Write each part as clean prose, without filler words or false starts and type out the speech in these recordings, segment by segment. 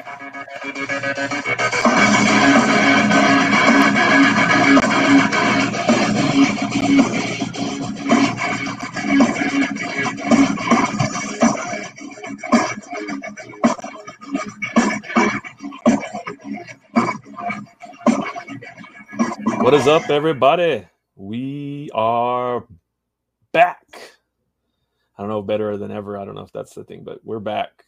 What is up, everybody? We are back. I don't know, better than ever. I don't know if that's the thing, but we're back.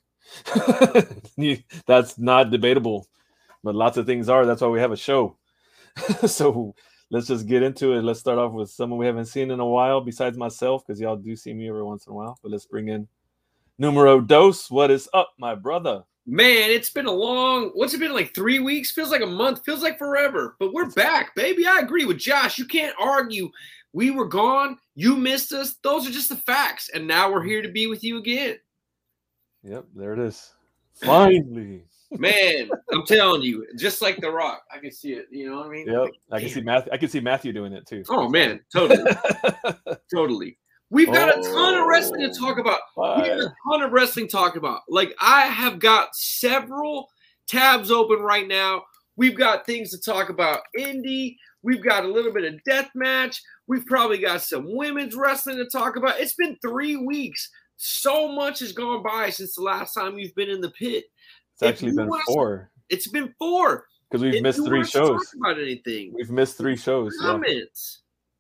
That's not debatable, but lots of things are. That's why we have a show. So let's just get into it. Let's start off with someone we haven't seen in a while, besides myself, because y'all do see me every once in a while. But let's bring in Numero Dos. What is up, my brother? Man, it's been what's it been, like 3 weeks? Feels like a month, feels like forever. But we're back, baby. I agree with Josh. You can't argue. We were gone. You missed us. Those are just the facts. And now we're here to be with you again. Yep, there it is. Finally. Man, I'm telling you, just like The Rock. I can see it. You know what I mean? Yep. I can see Matthew doing it too. Oh, man. Totally. Totally. We've got a ton of wrestling to talk about. We have a ton of wrestling to talk about. Like, I have got several tabs open right now. We've got things to talk about. Indie. We've got a little bit of death match. We've probably got some women's wrestling to talk about. It's been 3 weeks. So much has gone by since the last time you've been in the pit. It's actually been 4. It's been 4. Because we've missed 3 shows. Talk about anything? We've missed 3 shows. Comments.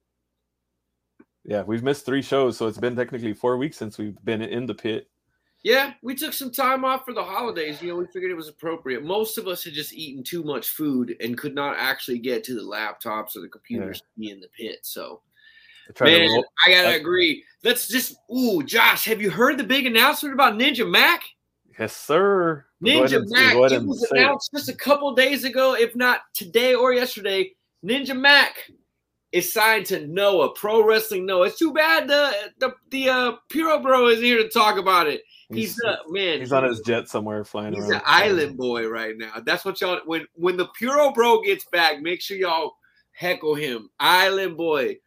Yeah, we've missed 3 shows, so it's been technically 4 weeks since we've been in the pit. Yeah, we took some time off for the holidays. You know, we figured it was appropriate. Most of us had just eaten too much food and could not actually get to the laptops or the computers to be in the pit. So, man, I gotta agree. Let's just, Josh, have you heard the big announcement about Ninja Mac? Yes, sir. Ninja Mac, it was announced just a couple days ago, if not today or yesterday. Ninja Mac is signed to Noah, Pro Wrestling Noah. It's too bad the Puro Bro is here to talk about it. He's on his jet somewhere flying around. He's an island boy right now. That's what y'all, when the Puro Bro gets back, make sure y'all heckle him. Island boy.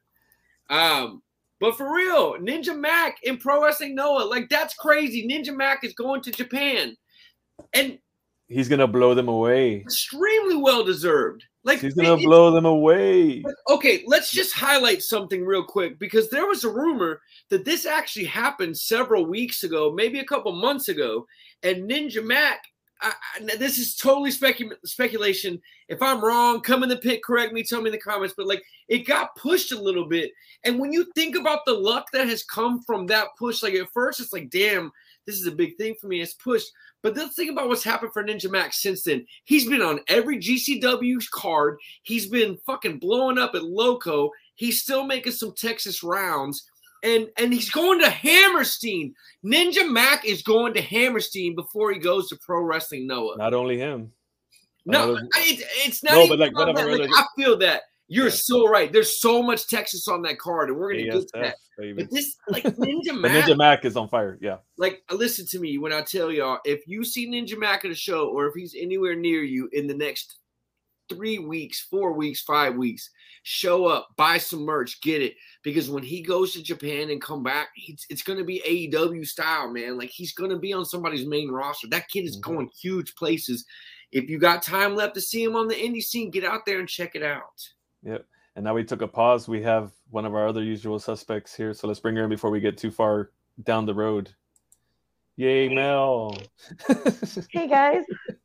But for real, Ninja Mac in Pro Wrestling Noah, like, that's crazy. Ninja Mac is going to Japan. And he's gonna blow them away. Extremely well deserved. Like, he's gonna blow them away. Okay, let's just highlight something real quick, because there was a rumor that this actually happened several weeks ago, maybe a couple months ago, and Ninja Mac. This is totally speculation. If I'm wrong, come in the pit, correct me, tell me in the comments. But, like, it got pushed a little bit, and when you think about the luck that has come from that push, like, at first it's like, damn, this is a big thing for me. It's pushed. But let's think about what's happened for Ninja Mac since then. He's been on every GCW card. He's been fucking blowing up at Loco. He's still making some Texas rounds. And he's going to Hammerstein. Ninja Mac is going to Hammerstein before he goes to Pro Wrestling Noah. Not only him. No, it's not. No, but like whatever. Like, I feel that. You're so right. There's so much Texas on that card, and we're gonna get to that. Baby. But this, like, Ninja Mac, Ninja Mac is on fire. Yeah. Like, listen to me when I tell y'all, if you see Ninja Mac at a show, or if he's anywhere near you in the next 3 weeks, 4 weeks, 5 weeks, show up, buy some merch, get it, because when he goes to Japan and come back, it's gonna be AEW style, man. Like, he's gonna be on somebody's main roster. That kid is going huge places. If you got time left to see him on the indie scene, get out there and check it out. Yep. And now we took a pause. We have one of our other usual suspects here, so let's bring her in before we get too far down the road. Yay, Mel! Hey guys,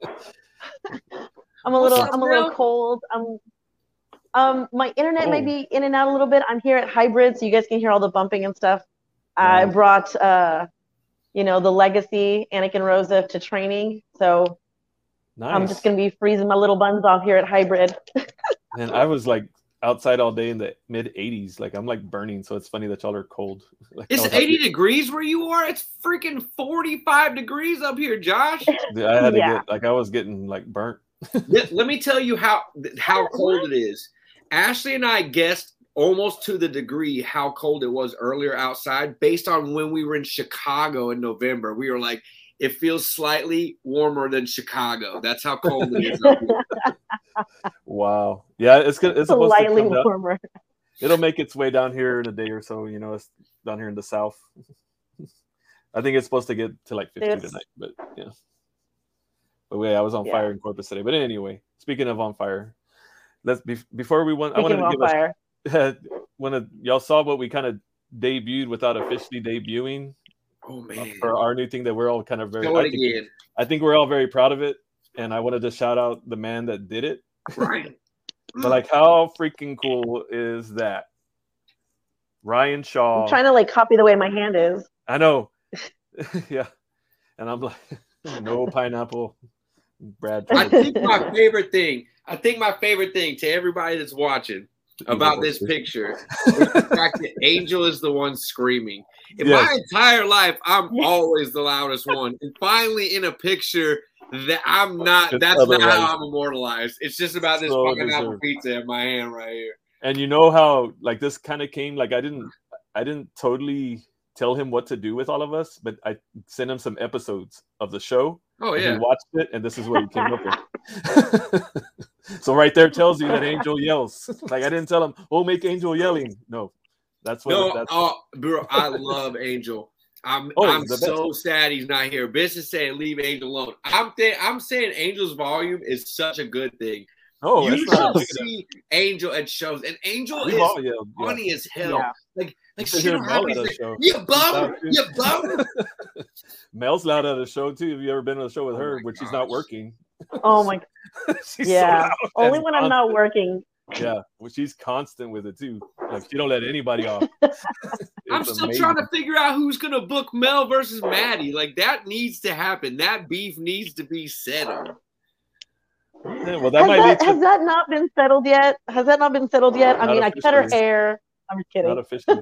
I'm a little cold. My internet may be in and out a little bit. I'm here at Hybrid, so you guys can hear all the bumping and stuff. Nice. I brought, the Legacy Anakin Rosa to training, so nice. I'm just gonna be freezing my little buns off here at Hybrid. And I was like outside all day in the mid 80s. Like, I'm like burning, so it's funny that y'all are cold. Like, it's 80 degrees where you are? It's freaking 45 degrees up here, Josh. Dude, I had to get, like, I was getting like burnt. Let me tell you how cold it is. Ashley and I guessed almost to the degree how cold it was earlier outside based on when we were in Chicago in November. We were like, it feels slightly warmer than Chicago. That's how cold it is up here. Wow. Yeah, it's good. It's supposed slightly to come warmer. It'll make its way down here in a day or so. You know, it's down here in the south. I think it's supposed to get to like 50 tonight, but yeah. But wait, I was on fire in Corpus today. But anyway, speaking of on fire, before we went, I wanted to give y'all saw what we kind of debuted without officially debuting. Oh man, for our new thing that we're all kind of very. I think we're all very proud of it, and I wanted to shout out the man that did it. Right. But like, how freaking cool is that? Ryan Shaw. I'm trying to like copy the way my hand is. I know. Yeah, and I'm like, no pineapple. Brad. I think my favorite thing to everybody that's watching about this picture is the fact that Angel is the one screaming. In my entire life, I'm always the loudest one. And finally in a picture that I'm not, that's not how I'm immortalized. It's just about this fucking apple pizza in my hand right here. And you know how like this kind of came, like I didn't totally tell him what to do with all of us, but I sent him some episodes of the show. Oh yeah. He watched it and this is what he came up with. So right there tells you that Angel yells. Like I didn't tell him, "Oh, make Angel yelling." No, that's what. Bro, I love Angel. I'm so sad he's not here. Business saying leave Angel alone. I'm saying Angel's volume is such a good thing. Oh, you should see Angel at shows, and Angel is funny as hell. Yeah. Like shit happens. You bum. Mel's loud at a show too. Have you ever been to a show with her when she's not working? Oh my. She's so loud. Only when I'm not working. Yeah, well, she's constant with it too. Like she don't let anybody off. I'm still trying to figure out who's gonna book Mel versus Maddie. Like that needs to happen. That beef needs to be settled. Yeah, well, has that not been settled yet? I mean, I cut her hair. I'm just kidding. Not officially.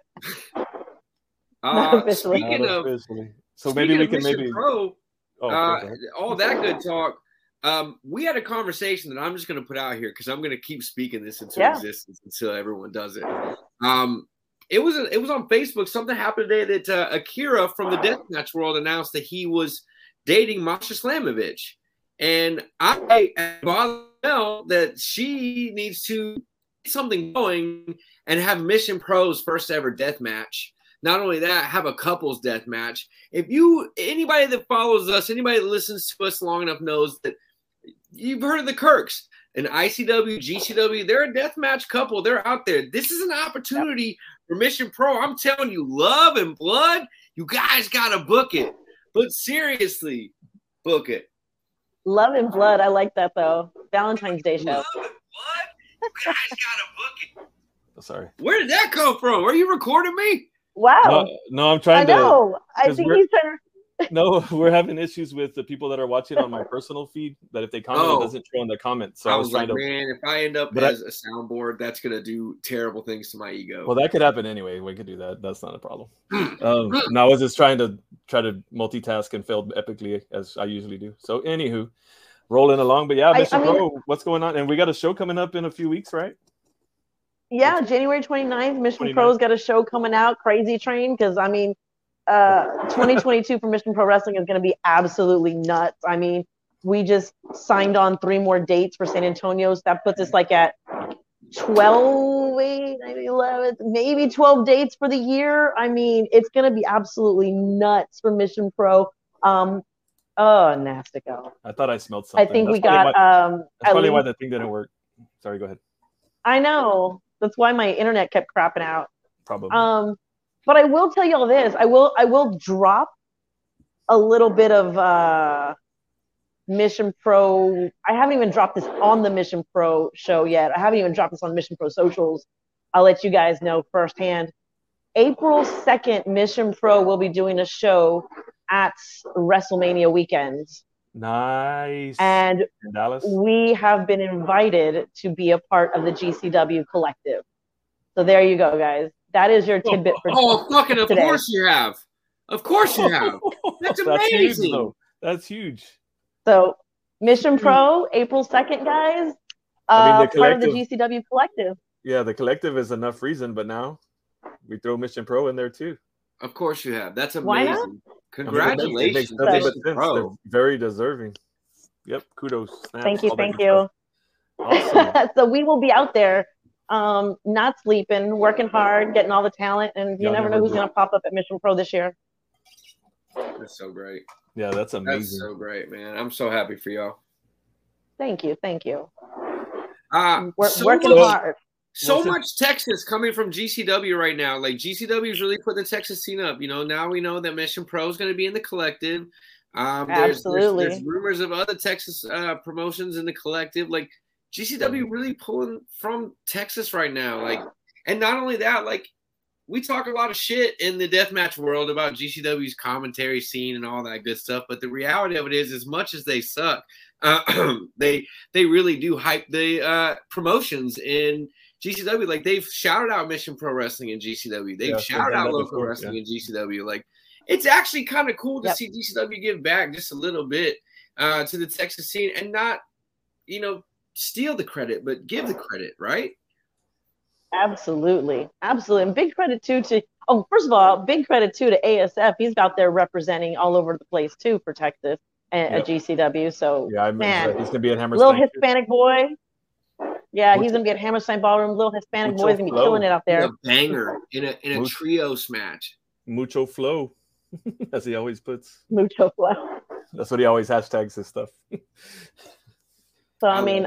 Not officially. So maybe we can Pro, all that good talk. We had a conversation that I'm just going to put out here because I'm going to keep speaking this into existence until everyone does it. It was on Facebook. Something happened today that Akira from the Deathmatch world announced that he was dating Masha Slamovich. And I bothered Mel that she needs to get something going and have Mission Pro's first ever death match. Not only that, have a couples death match. Anybody that follows us, anybody that listens to us long enough knows that you've heard of the Kirks and ICW, GCW. They're a death match couple. They're out there. This is an opportunity for Mission Pro. I'm telling you, Love and Blood, you guys got to book it. But seriously, book it. Love and Blood. I like that, though. Valentine's Day show. Love and Blood? You guys got to book it. Oh, sorry. Where did that come from? Are you recording me? Wow. No, I'm trying to. I know. I think he's trying to. No, we're having issues with the people that are watching on my personal feed that if they comment, it doesn't show in the comments. So I was trying man, if I end up as a soundboard, that's going to do terrible things to my ego. Well, that could happen anyway. We could do that. That's not a problem. No, I was just trying to multitask and failed epically as I usually do. So, anywho, rolling along. But yeah, Mission Pro, what's going on? And we got a show coming up in a few weeks, right? Yeah, January 29th, Mission Pro's got a show coming out, Crazy Train, because, 2022 for Mission Pro Wrestling is going to be absolutely nuts. I mean, we just signed on 3 more dates for San Antonio, so that puts us like at 12, 8, 9, 11, maybe 12 dates for the year. I mean, it's going to be absolutely nuts for Mission Pro. Nastico. I thought I smelled something. I think that's we got. That's probably why the thing didn't work. Sorry, go ahead. I know. That's why my internet kept crapping out. Probably. But I will tell you all this. I will drop a little bit of Mission Pro. I haven't even dropped this on the Mission Pro show yet. I haven't even dropped this on Mission Pro socials. I'll let you guys know firsthand. April 2nd, Mission Pro will be doing a show at WrestleMania weekend. Nice. And in Dallas. We have been invited to be a part of the GCW collective. So there you go, guys. That is your tidbit for fucking of today. Course you have. Of course you have. That's amazing. That's huge. So Mission Pro, April 2nd, guys. Part of the GCW collective. Yeah, the collective is enough reason, but now we throw Mission Pro in there too. Of course you have. That's amazing. Why not? Congratulations. It makes sense. They're very deserving. Yep, kudos. Thank you. Awesome. So we will be out there. Not sleeping, working hard, getting all the talent, and you never know who's going to pop up at Mission Pro this year. That's so great. Yeah, that's That's amazing. so great, man. I'm so happy for y'all. Thank you. So Working hard. So much Texas coming from GCW right now. Like GCW is really putting the Texas scene up. You know, now we know that Mission Pro is going to be in the collective. Absolutely. There's rumors of other Texas promotions in the collective. Like GCW really pulling from Texas right now. Like, and not only that, like we talk a lot of shit in the deathmatch world about GCW's commentary scene and all that good stuff. But the reality of it is, as much as they suck, they really do hype the promotions in GCW. Like they've shouted out Mission Pro Wrestling in GCW. They've shouted out local wrestling in GCW. Like it's actually kind of cool to see GCW give back just a little bit to the Texas scene and not, you know, steal the credit, but give the credit, right? Absolutely. And big credit too to first of all, big credit too to ASF. He's out there representing all over the place too for Texas and at GCW. So man, he's gonna be at Hammerstein. Little Hispanic boy. Yeah, he's gonna be at Hammerstein Ballroom. Little Hispanic boy's gonna be killing it out there. A banger in a trios match. Mucho flow, as he always puts. Mucho flow. That's what he always hashtags his stuff. So I mean,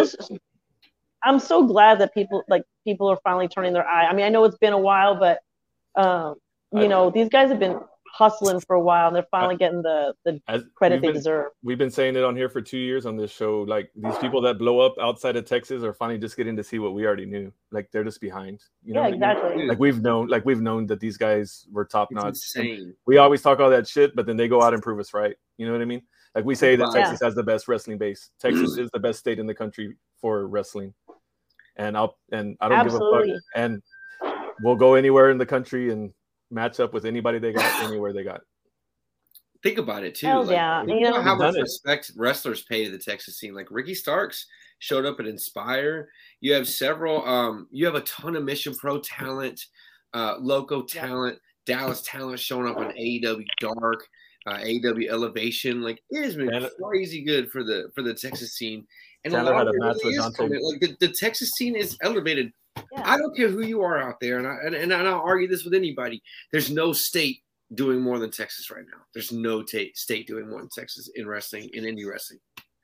I'm so glad that people are finally turning their eye. I mean, I know it's been a while, but you know, these guys have been hustling for a while, and they're finally getting the credit they deserve. We've been saying it on here for 2 years on this show. Like these people that blow up outside of Texas are finally just getting to see what we already knew. Like they're just behind. You know exactly. I mean? Like we've known that these guys were top notch. We always talk all that shit, but then they go out and prove us right. You know what I mean? Like we say that Texas has the best wrestling base. Texas is the best state in the country for wrestling. And I don't give a fuck. And we'll go anywhere in the country and match up with anybody they got anywhere they got. Think about it too. You know how much respect wrestlers pay to the Texas scene. Like Ricky Starks showed up at Inspire. You have several. You have a ton of Mission Pro talent, Loco talent, Dallas talent showing up on AEW Dark, AEW Elevation. Like it has been crazy good for the Texas scene. And Taylor had a match with Dante. Like the Texas scene is elevated. Yeah. I don't care who you are out there, and I'll argue this with anybody. There's no state doing more than Texas right now. There's no state doing more than Texas in wrestling, in indie wrestling.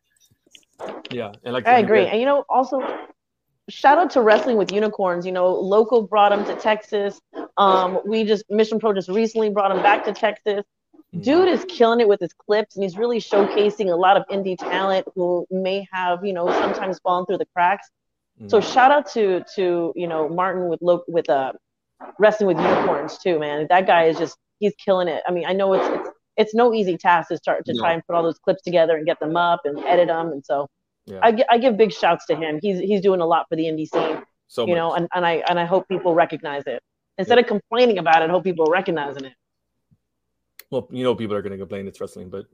Yeah, and like I agree. And you know, also shout out to Wrestling with Unicorns. You know, Local brought him to Texas. Mission Pro just recently brought him back to Texas. Dude is killing it with his clips, and he's really showcasing a lot of indie talent who may have, you know, sometimes fallen through the cracks. So shout out to you know, Martin with Wrestling with Unicorns too, man. That guy is he's killing it. I mean, I know it's no easy task to start to try and put all those clips together and get them up and edit them, and so I give big shouts to him. He's doing a lot for the indie scene, you know, and I hope people recognize it instead of complaining about it. I hope people are recognizing it. Well, you know, people are going to complain it's wrestling, but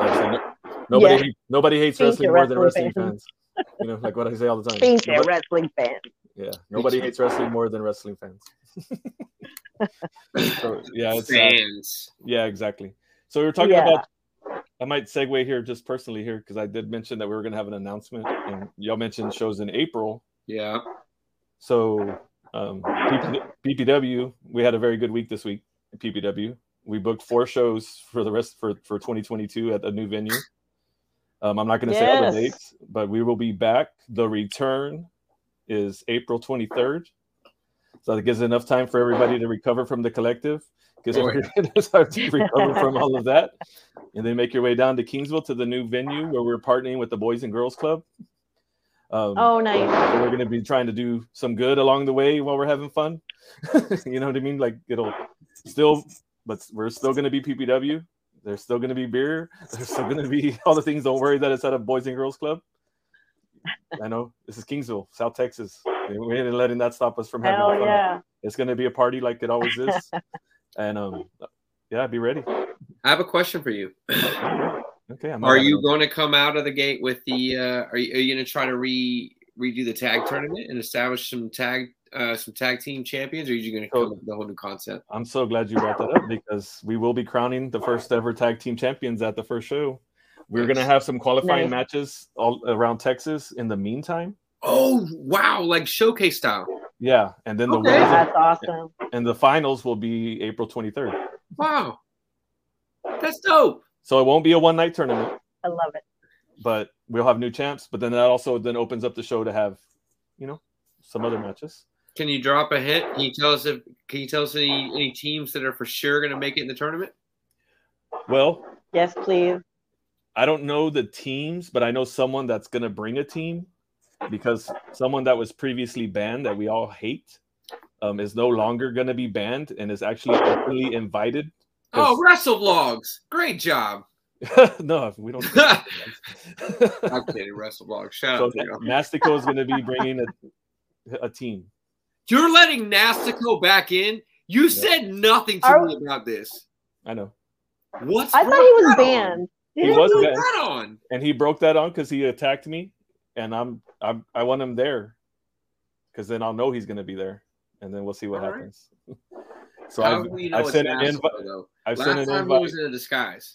nobody hates wrestling more than wrestling fans. You know, like what I say all the time. Thank you, wrestling fans. Yeah, nobody hates wrestling more than wrestling fans. So, it's fans. Yeah, exactly. So we were talking about. I might segue here just personally here because I did mention that we were going to have an announcement, and y'all mentioned shows in April. Yeah. So PPW, we had a very good week this week at PPW. We booked 4 shows for the rest for 2022 at a new venue. I'm not going to say all the dates, but we will be back. The return is April 23rd. So that gives enough time for everybody to recover from the collective. Gives everybody time to recover from all of that. And then make your way down to Kingsville to the new venue where we're partnering with the Boys and Girls Club. Nice. So we're going to be trying to do some good along the way while we're having fun. You know what I mean? Like it'll still... But we're still going to be PPW. There's still going to be beer. There's still going to be all the things. Don't worry that it's at a Boys and Girls Club. I know this is Kingsville, South Texas. We ain't letting that stop us from having fun. Yeah. It's going to be a party like it always is. And be ready. I have a question for you. Okay. Are you going to come out of the gate with the? Are you going to try to redo the tag tournament and establish some tag team champions, or are you going to come up with the whole new concept? I'm so glad you brought that up because we will be crowning the first ever tag team champions at the first show. We're going to have some qualifying matches all around Texas in the meantime. Oh, wow. Like showcase style. Yeah. And then that's awesome. And the finals will be April 23rd. Wow. That's dope. So it won't be a one-night tournament. I love it. But we'll have new champs. But then that also then opens up the show to have, some other matches. Can you drop a hint? Can you tell us any teams that are for sure going to make it in the tournament? Well, yes, please. I don't know the teams, but I know someone that's going to bring a team, because someone that was previously banned that we all hate is no longer going to be banned and is actually openly invited. Oh, WrestleVlogs. Great job. No, we don't. I'm kidding, WrestleVlogs. Shout out to you. Nastico is going to be bringing a team. You're letting Nastico back in? You said nothing to me about this. I know. I thought he was banned. He was banned. That on? And he broke that on because he attacked me, and I want him there, because then I'll know he's going to be there, and then we'll see what happens. So I've sent an invite. I've sent an invite. He was in a disguise.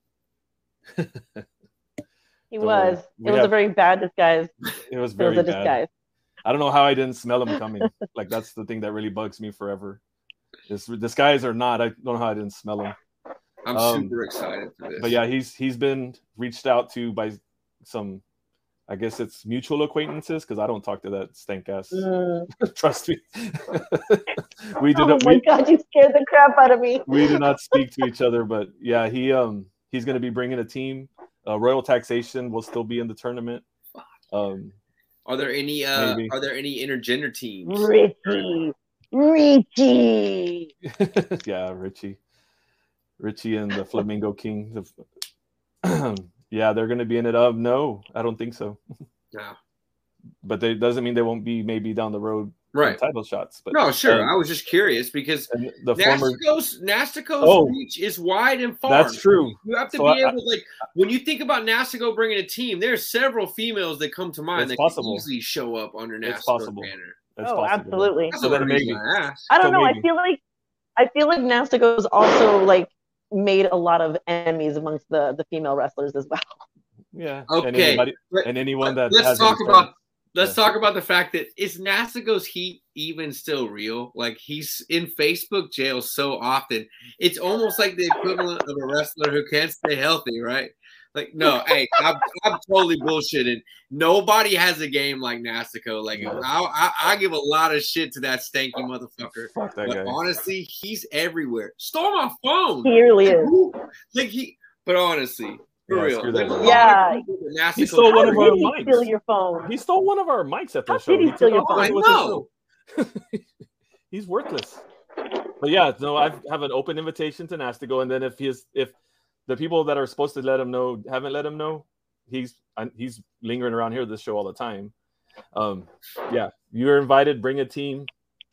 He was. It was a very bad disguise. It was very bad. Disguise. I don't know how I didn't smell him coming. Like, that's the thing that really bugs me forever. Disguise or not, I don't know how I didn't smell him. I'm super excited for this. But yeah, he's been reached out to by some, I guess it's mutual acquaintances, because I don't talk to that stank ass. Trust me. God, you scared the crap out of me. We do not speak to each other, but yeah, he's going to be bringing a team. Royal Taxation will still be in the tournament. Are there any intergender teams? Richie. Yeah, Richie and the Flamingo King. Yeah, they're going to be in it. No, I don't think so. No. But that doesn't mean they won't be maybe down the road title shots. But no, sure. I was just curious because Nastico's reach is wide and far. That's true. You have to be able to, when you think about Nastico bringing a team, there's several females that come to mind that can easily show up under Nastico's banner. Absolutely. So then maybe. I don't know. Maybe. I feel like Nastico's also made a lot of enemies amongst the female wrestlers as well. Yeah. Okay. And anyone that let's talk about the fact that is Nastico's heat even still real? Like, he's in Facebook jail so often. It's almost like the equivalent of a wrestler who can't stay healthy, right? Like, no, hey, I'm totally bullshitting. Nobody has a game like Nastico. Like, I give a lot of shit to that stanky motherfucker. Fuck that guy. Honestly, he's everywhere. Stole my phone. He really is. But honestly, for real. Yeah. He stole one of our mics. Steal your phone. He stole one of our mics at the show. Did he steal your phone? I know. He's worthless. But yeah, no, I have an open invitation to Nastico, and then if the people that are supposed to let him know haven't let him know, he's lingering around here at this show all the time. Yeah, you're invited. Bring a team.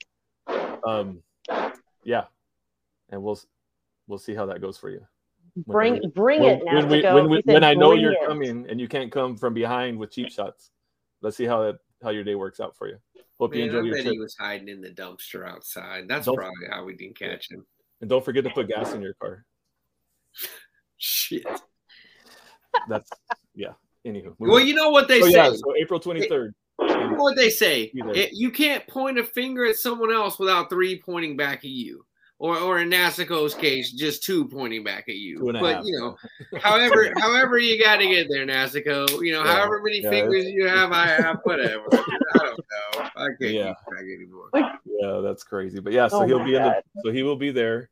Yeah, and we'll see how that goes for you. Bring it, Nastico. When I know you're coming and you can't come from behind with cheap shots, let's see how your day works out for you. Hope you enjoy your trip. He was hiding in the dumpster outside. That's probably how we didn't catch him. And don't forget to put gas in your car. Shit. That's Anywho. Well, you know what they say. Yeah, so April 23rd. You know what they say. You can't point a finger at someone else without three pointing back at you. Or in Nastico's case, just two pointing back at you. But however you got to get there, Nastico. However many fingers you have, I have whatever. I don't know. I can't keep track anymore. Yeah, that's crazy. But yeah, so he will be there.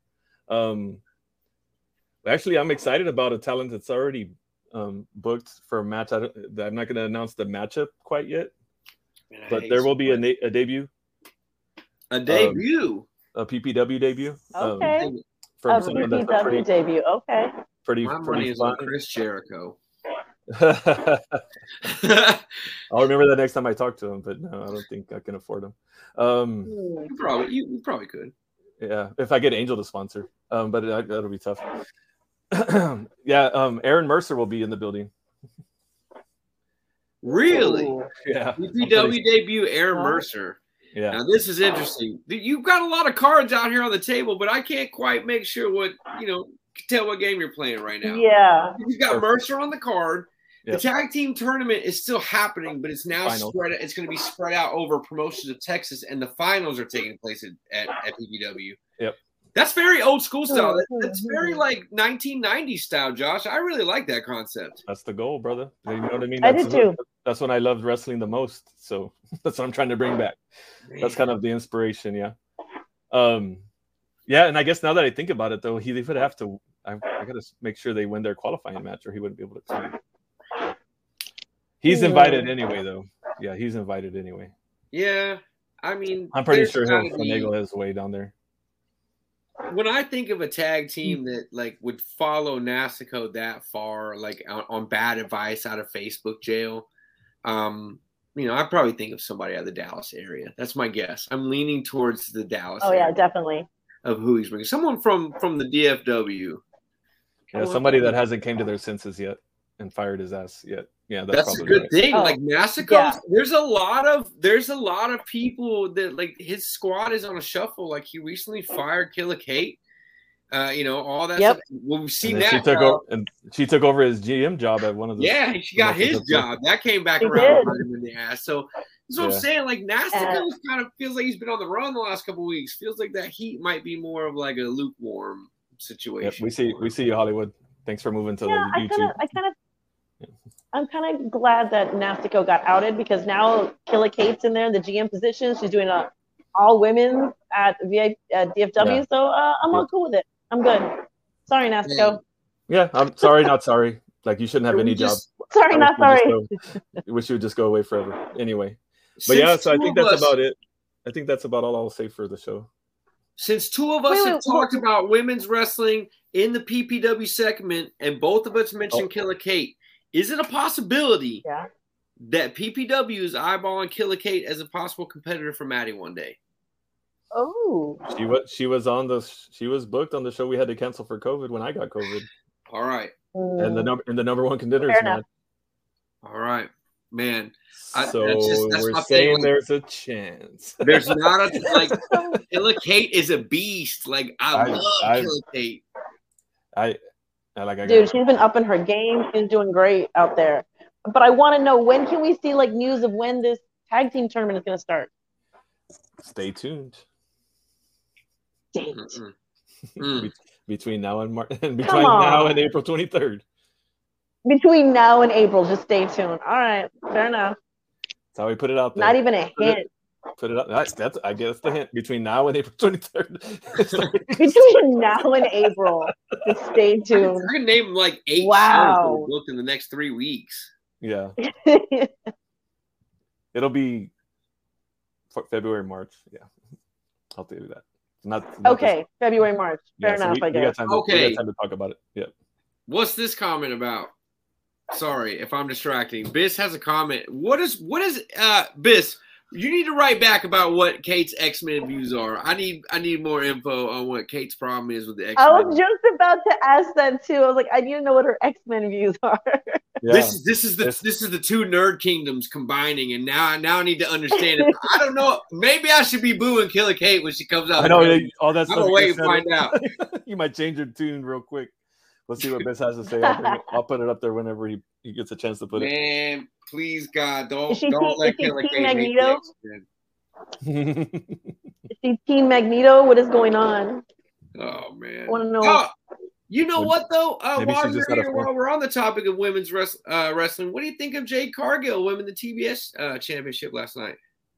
Actually, I'm excited about a talent that's already booked for a match. I'm not going to announce the matchup quite yet, but there will be a debut. A debut. A PPW debebut. Okay. From someone that's PPW debut. Okay. Pretty money is fun. on Chris Jericho. I'll remember that next time I talk to him, but no, I don't think I can afford him. You probably could. Yeah, if I get Angel to sponsor, but that'll be tough. Yeah, Aaron Mercer will be in the building. Really? Yeah. PPW debut, Aaron Mercer. Yeah. Now this is interesting. You've got a lot of cards out here on the table, but I can't quite make sure tell what game you're playing right now. Yeah. You've got Mercer on the card. Yep. The tag team tournament is still happening, but it's now spread. It's going to be spread out over Promotions of Texas, and the finals are taking place at PPW. Yep. That's very old school style. That's very like 1990s style, Josh. I really like that concept. That's the goal, brother. You know what I mean? I do too. That's when I loved wrestling the most. So that's what I'm trying to bring back. That's kind of the inspiration, yeah. Yeah, and I guess now that I think about it, though, they would have to. I got to make sure they win their qualifying match, or he wouldn't be able to come. He's invited anyway, though. Yeah, he's invited anyway. Yeah, I mean, I'm pretty sure he'll finagle his way down there. When I think of a tag team that like would follow Nasico that far, like on bad advice out of Facebook jail, I probably think of somebody out of the Dallas area. That's my guess. I'm leaning towards the Dallas. Oh yeah, definitely. Of who he's bringing, someone from the DFW. Yeah, somebody that hasn't came to their senses yet and fired his ass yet. Yeah, that's a good thing. Oh, like Nasico, yeah. There's a lot of people that like his squad is on a shuffle. Like he recently fired Killer Kate. All that stuff. Well, we've seen that. She took over his GM job at one of the. Yeah, she got his job. That came back around him in the ass. So that's what I'm saying. Like Nasico kind of feels like he's been on the run the last couple of weeks. Feels like that heat might be more of like a lukewarm situation. Yep, we see you, Hollywood. Thanks for moving to the YouTube. I'm kind of glad that Nasico got outed because now Killer Kate's in there in the GM position. She's doing all women at DFW. Yeah. So I'm all cool with it. I'm good. Sorry, Nasico. Yeah, I'm sorry, not sorry. Like you shouldn't have any job. Sorry, not sorry. I wish you would just go away forever. Anyway. But yeah, so I think that's about it. I think that's about all I'll say for the show. Since two of us have talked about women's wrestling in the PPW segment, and both of us mentioned Killer Kate, is it a possibility that PPW is eyeballing Killer Kate as a possible competitor for Maddie one day? Oh, she was booked on the show we had to cancel for COVID when I got COVID. All right, and the number one contenders match. All right, man. That's we're saying there's a chance. There's not Killer Kate is a beast. Like I love Killer Kate. Dude, she's been upping her game. She's doing great out there. But I want to know, when can we see like news of when this tag team tournament is going to start? Stay tuned. Date. Between now and now and April 23rd. Between now and April, just stay tuned. All right, fair enough. That's how we put it out there. Not even a hint. Put it up. That's I guess the hint. Between now and April 23rd. Between now and April, just stay tuned. I can name like 8 shows booked in the next 3 weeks. Yeah. It'll be February, March. Yeah, I'll do that. Not okay. February, March. Fair enough. I guess. We got time to talk about it. Yeah. What's this comment about? Sorry if I'm distracting. Biss has a comment. What is Biss? You need to write back about what Kate's X-Men views are. I need more info on what Kate's problem is with the X-Men. I was just about to ask that too. I was like, I need to know what her X-Men views are. Yeah. This is the two nerd kingdoms combining, and now I need to understand it. I don't know. Maybe I should be booing Killer Kate when she comes out. I know all that stuff. I'm gonna wait and find out. You might change your tune real quick. Let's see what Biss has to say. I'll put it up there whenever he gets a chance to put it. Man, please God, don't let Killer Kate Magneto. Is she Team Magneto? What is going on? Oh man, I want to know. You know what though? While we're on the topic of women's wrestling, what do you think of Jade Cargill winning the TBS championship last night?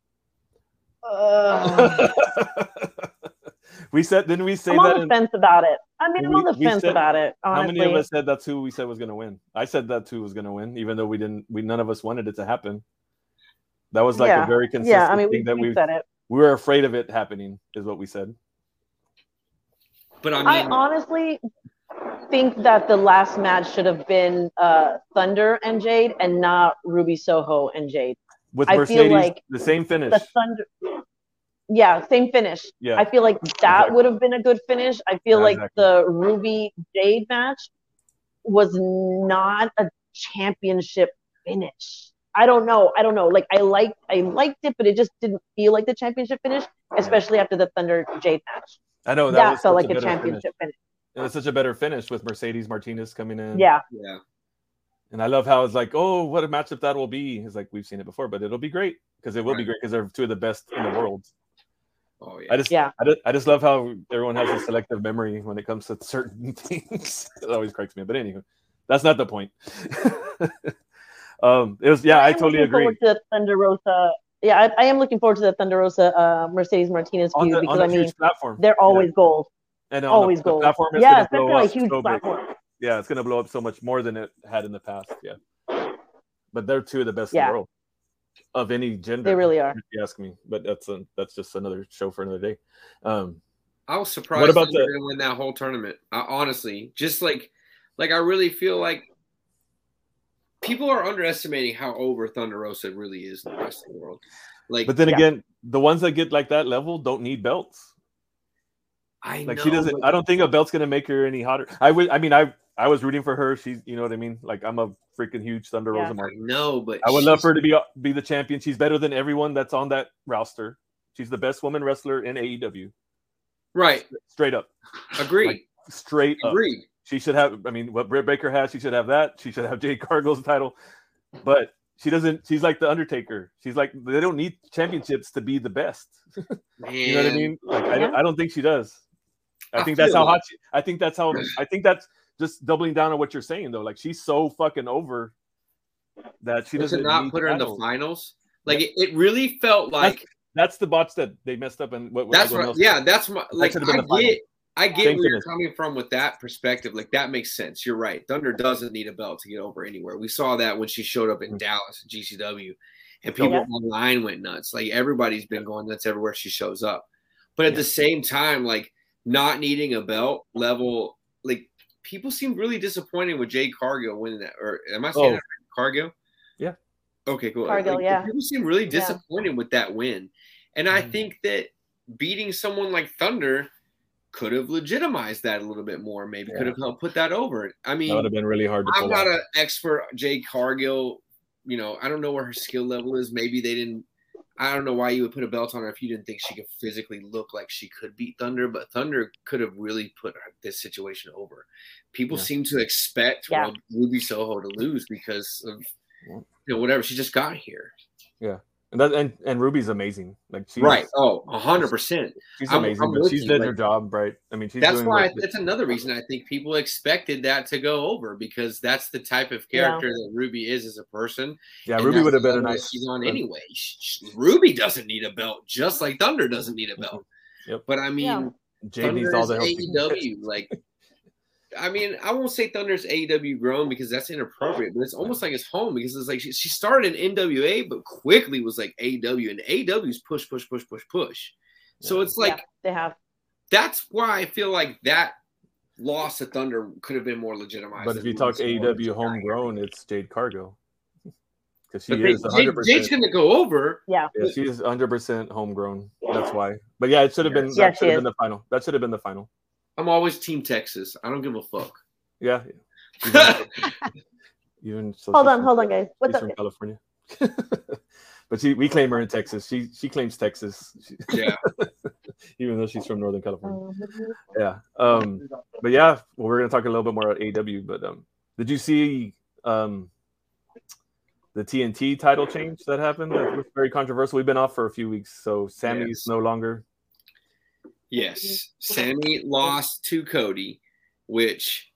Didn't we say I'm on the fence about it. I'm on the fence about it. Honestly. How many of us said that's who we said was going to win? I said that's who was going to win, even though none of us wanted it to happen. That was like a very consistent thing that we said it. We were afraid of it happening, is what we said. But I honestly think that the last match should have been Thunder and Jade, and not Ruby Soho and Jade. With Mercedes, feel like the same finish. The Thunder. Yeah, same finish. Yeah. I feel like that would have been a good finish. I feel like the Ruby Jade match was not a championship finish. I don't know. Like I liked it, but it just didn't feel like the championship finish, especially after the Thunder Jade match. I know that felt like a championship finish. It was such a better finish with Mercedes Martinez coming in. Yeah. And I love how it's like, oh, what a matchup that will be. It's like we've seen it before, but it'll be great because it will be great because they're two of the best in the world. Oh yeah. I just love how everyone has a selective memory when it comes to certain things. It always cracks me. But anyway, that's not the point. It was I totally agree. To the Thunder Rosa. Yeah, I am looking forward to the Thunder Rosa Mercedes Martinez feud because I mean they're always gold. And always gold. Platform is yeah, blow up a huge so platform. Big. Yeah, it's gonna blow up so much more than it had in the past. Yeah. But they're two of the best in the world of any gender. They really are. If you ask me, but that's just another show for another day. I was surprised that they're going to win that whole tournament. Honestly, just like I really feel like people are underestimating how over Thunder Rosa really is in the rest of the world. Like, but then again, the ones that get like that level don't need belts. I like know, she doesn't. I don't think a belt's going to make her any hotter. I was rooting for her. She's, you know what I mean? Like, I'm a freaking huge Thunder Rosa mark. No, but I would love for her to be the champion. She's better than everyone that's on that roster. She's the best woman wrestler in AEW. Right. Straight up. Agreed. Like, straight up. Agreed. She should have, I mean, what Britt Baker has, she should have that. She should have Jade Cargill's title. But she doesn't, she's like the Undertaker. She's like, they don't need championships to be the best. You know what I mean? Like, I don't think she does. I think that's how hot she, I think that's just doubling down on what you're saying though. Like, she's so fucking over that she doesn't not put her in the finals. Like, it really felt like that's the botch that they messed up. And that's right. Yeah, that's my like. I get where you're coming from with that perspective. Like, that makes sense. You're right. Thunder doesn't need a belt to get over anywhere. We saw that when she showed up in Dallas at GCW, and people online went nuts. Like, everybody's been going nuts everywhere she shows up. But at the same time, like, not needing a belt level, like, people seem really disappointed with Jade Cargill winning that. Or am I saying that right? Cargill? Yeah. Okay, cool. Cargill, like, people seem really disappointed with that win. And I think that beating someone like Thunder could have legitimized that a little bit more. Maybe could have helped put that over. I mean, that would have been really hard to pull I'm not an expert. Jade Cargill, you know, I don't know where her skill level is. Maybe they didn't. I don't know why you would put a belt on her if you didn't think she could physically look like she could beat Thunder. But Thunder could have really put this situation over. People seem to expect Ruby Soho to lose because of whatever. She just got here. Yeah. And Ruby's amazing. Like, she's right. Oh, 100%. She's amazing. But she's did her job right. I mean, she's that's why that's another reason I think people expected that to go over, because that's the type of character that Ruby is as a person. Yeah, Ruby would have been a nice. She's on anyway. Ruby doesn't need a belt, just like Thunder doesn't need a belt. Yep. But I mean, Jade needs all the help. AEW, like. I mean, I won't say Thunder's AEW grown because that's inappropriate, but it's almost like it's home, because it's like she started in NWA, but quickly was like AEW, and AEW's push. So it's like they have. That's why I feel like that loss at Thunder could have been more legitimized. But if you talk AEW homegrown, it's Jade Cargill, because she is 100%. Jade's going to go over. Yeah, she is 100% homegrown. That's why. But yeah, it should have been. That should have been the final. That should have been the final. I'm always Team Texas. I don't give a fuck. Yeah. Even so, hold on, guys. What's up? From California. But we claim her in Texas. She claims Texas. Yeah. Even though she's from Northern California. Yeah. But yeah, well, we're gonna talk a little bit more about AEW. But did you see the TNT title change that happened? That was very controversial. We've been off for a few weeks, so Sammy's no longer. Yes, Sammy lost to Cody, which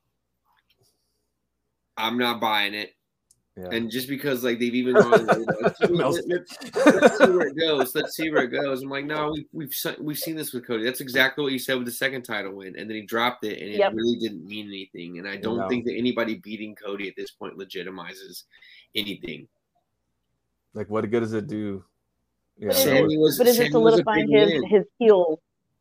I'm not buying it. Yeah. And just because like they've even gone, let's see where it goes. Let's see where it goes. I'm like, no, we've seen this with Cody. That's exactly what you said with the second title win, and then he dropped it, and it really didn't mean anything. And I don't think that anybody beating Cody at this point legitimizes anything. Like, what good does it do? Yeah. But is it solidifying his heel?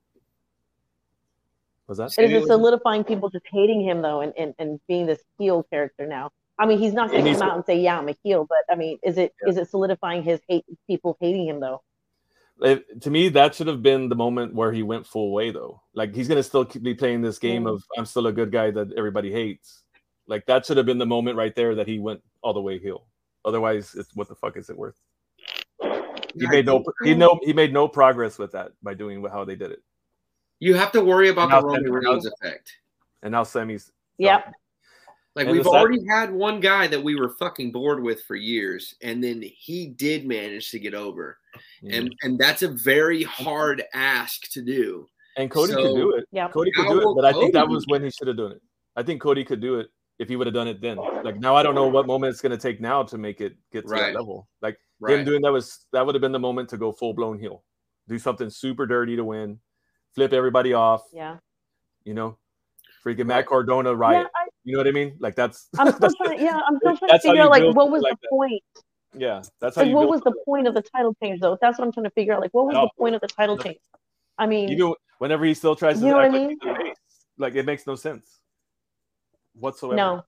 Was that? Is it solidifying people just hating him though, and being this heel character now? I mean, he's not going to come out and say, "Yeah, I'm a heel," but I mean, is it solidifying his people hating him though? To me, that should have been the moment where he went full way though. Like, he's going to still be playing this game of I'm still a good guy that everybody hates. Like, that should have been the moment right there that he went all the way heel. Otherwise, it's what the fuck is it worth? He made no progress with that by doing how they did it. You have to worry about the Roman Reigns effect. And now Sammy's. Yep. Like, And we've already had one guy that we were fucking bored with for years, and then he did manage to get over. And that's a very hard ask to do. And Cody could do it. Yeah. Cody could do it, but I think that was when he should have done it. I think Cody could do it if he would have done it then. Like, now I don't know what moment it's going to take now to make it get to that level. Like, him doing that would have been the moment to go full-blown heel. Do something super dirty to win. Flip everybody off. Yeah. You know? Freaking Matt Cardona riot. Yeah, you know what I mean? Like, that's... I'm still trying to figure out, like, what was the point? Yeah, that's how like, what was the point of the title change, though? That's what I'm trying to figure out. Like, what was the point of the title change? I mean, even whenever he still tries to, you know what I mean? Like, it makes no sense whatsoever. No,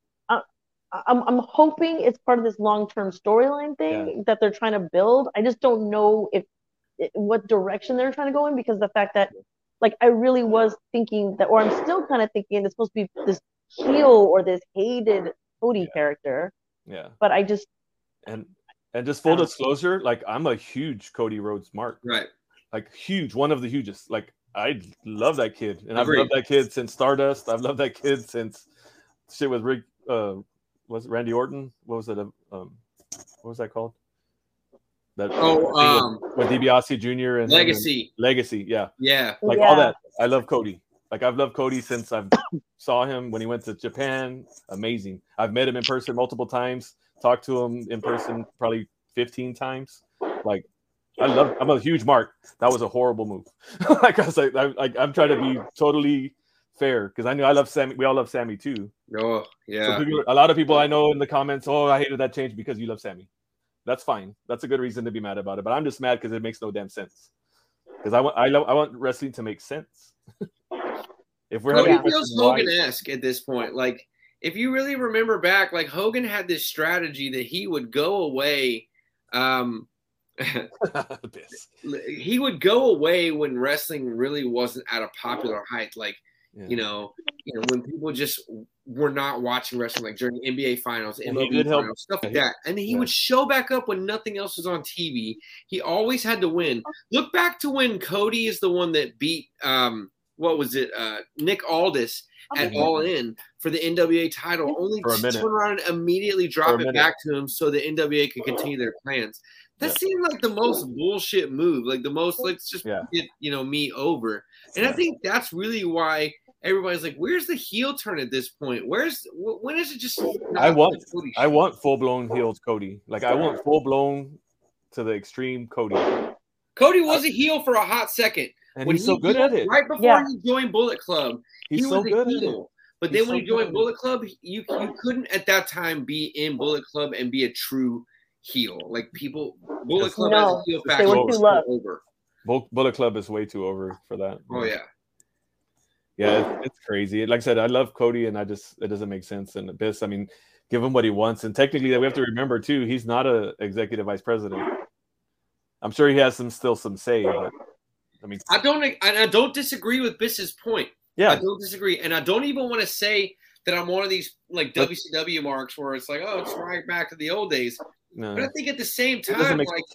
I'm hoping it's part of this long-term storyline thing that they're trying to build. I just don't know what direction they're trying to go in, because the fact that, like, I really was thinking that, or I'm still kind of thinking it's supposed to be this heel or this hated Cody character. Yeah, but I just. And just full disclosure, like, I'm a huge Cody Rhodes mark. Right. Like, huge, one of the hugest. Like, I love that kid. And I've loved that kid since Stardust. I've loved that kid since shit with Rick, was it Randy Orton? What was it? What was that called? That with DiBiase Jr. and Legacy. Legacy, yeah. Yeah. Like, all that. I love Cody. Like, I've loved Cody since I saw him when he went to Japan. Amazing. I've met him in person multiple times. Talked to him in person probably 15 times. Like, I'm a huge mark. That was a horrible move. Like, I was like, I'm trying to be totally fair, because I knew I love Sammy. We all love Sammy too. Oh, yeah. So a lot of people I know in the comments, oh, I hated that change because you love Sammy. That's fine. That's a good reason to be mad about it. But I'm just mad because it makes no damn sense. Because I want wrestling to make sense. If we're Cody feels Hogan-esque at this point. Like, if you really remember back, like, Hogan had this strategy that he would go away. He would go away when wrestling really wasn't at a popular height. Like, you know, when people just were not watching wrestling, like during NBA finals, MLB finals, stuff like that. And he would show back up when nothing else was on TV. He always had to win. Look back to when Cody is the one that beat, what was it? Nick Aldis at All In for the NWA title, only to turn around and immediately drop it back to him so the NWA could continue their plans. That seemed like the most bullshit move, like the most, let's just get, me over. And I think that's really why everybody's like, where's the heel turn at this point? When is it just? I want full blown heels Cody. Like, I want full blown to the extreme Cody. Cody was a heel for a hot second. And he's so good at it. Right before he joined Bullet Club, he was a heel. But then when he joined Bullet Club, you couldn't at that time be in Bullet Club and be a true heel. Like, people, Bullet Club as a heel faction was over. Bullet Club is way too over for that. Oh, yeah. Yeah, it's crazy. Like I said, I love Cody, and it doesn't make sense. And Abyss, I mean, give him what he wants. And technically, we have to remember, too, he's not a executive vice president. I'm sure he has still some say, but I mean, I don't disagree with Biss's point. Yeah, I don't disagree, and I don't even want to say that I'm one of these like WCW marks where it's like, oh, it's right back to the old days. No. But I think at the same time, like,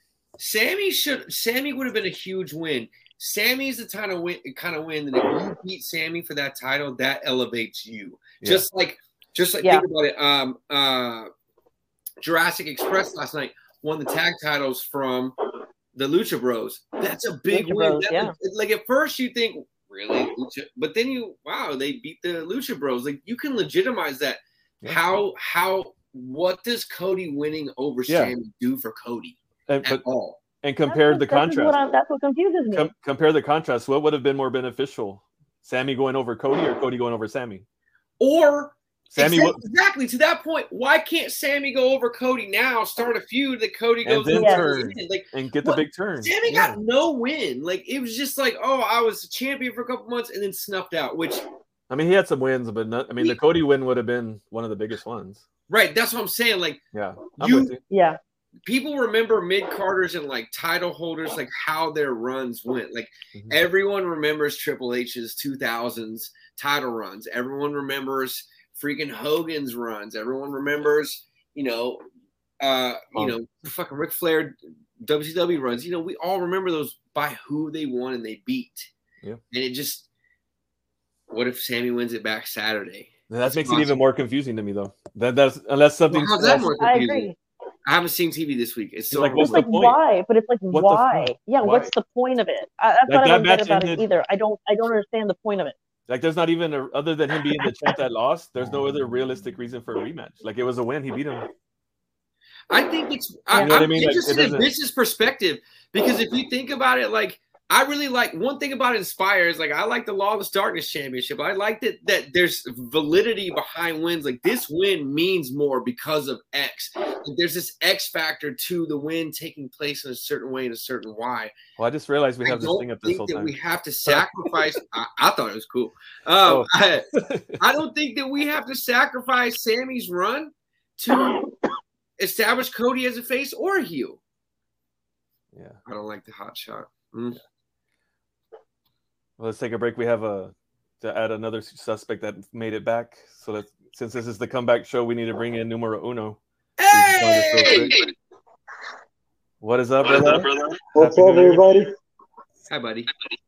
Sammy would have been a huge win. Sammy's the kind of win that if you beat Sammy for that title, that elevates you. Yeah. Just like think about it. Jurassic Express last night won the tag titles from the Lucha Bros. That's a big win. Like, at first you think, really, Lucha? But then they beat the Lucha Bros. Like, you can legitimize that. Yeah. What does Cody winning over Sammy do for Cody at all? And compare the contrast. That's what confuses me. Compare the contrast. What would have been more beneficial? Sammy going over Cody or Cody going over Sammy? Or Sammy exactly to that point. Why can't Sammy go over Cody now? Start a feud that Cody goes and then turn and get the big turn. Sammy got no win. Like, it was just like, oh, I was a champion for a couple months and then snuffed out. Which, I mean, he had some wins, but the Cody win would have been one of the biggest ones. Right, that's what I'm saying. Like, people remember mid-carders and like title holders, like how their runs went. Like, everyone remembers Triple H's 2000s title runs. Everyone remembers freaking Hogan's runs. Everyone remembers, fucking Ric Flair WCW runs. We all remember those by who they won and they beat. Yeah. And it just, what if Sammy wins it back Saturday? That makes it even more confusing to me, though. That's unless something. How's that more I confusing? agree. I haven't seen TV this week. It's so like, what's It's like the point? why? But it's like What the why? fuck? Yeah, Why? what's the point of it? That's Like, what I that don't get match about it ended- either. I don't understand the point of it. Like, there's not even other than him being the champ that lost. There's no other realistic reason for a rematch. Like, it was a win. He beat him. I think it's. You know what I I'm mean? Like, interested it in doesn't- business perspective because if you think about it, like I really like one thing about Inspire is like I like the Lawless Darkness Championship. I like that there's validity behind wins. Like this win means more because of X. Like, there's this X factor to the win taking place in a certain way and a certain why. Well, I just realized we I have this don't thing up this think whole that time. we have to sacrifice. I thought it was cool. Oh. I don't think that we have to sacrifice Sammy's run to establish Cody as a face or a heel. Yeah. I don't like the hot shot. Well, let's take a break. We have to add another suspect that made it back. So since this is the comeback show, we need to bring in numero uno. Hey! What is up, brother? What's Happy up, New Year. everybody? Hi, buddy.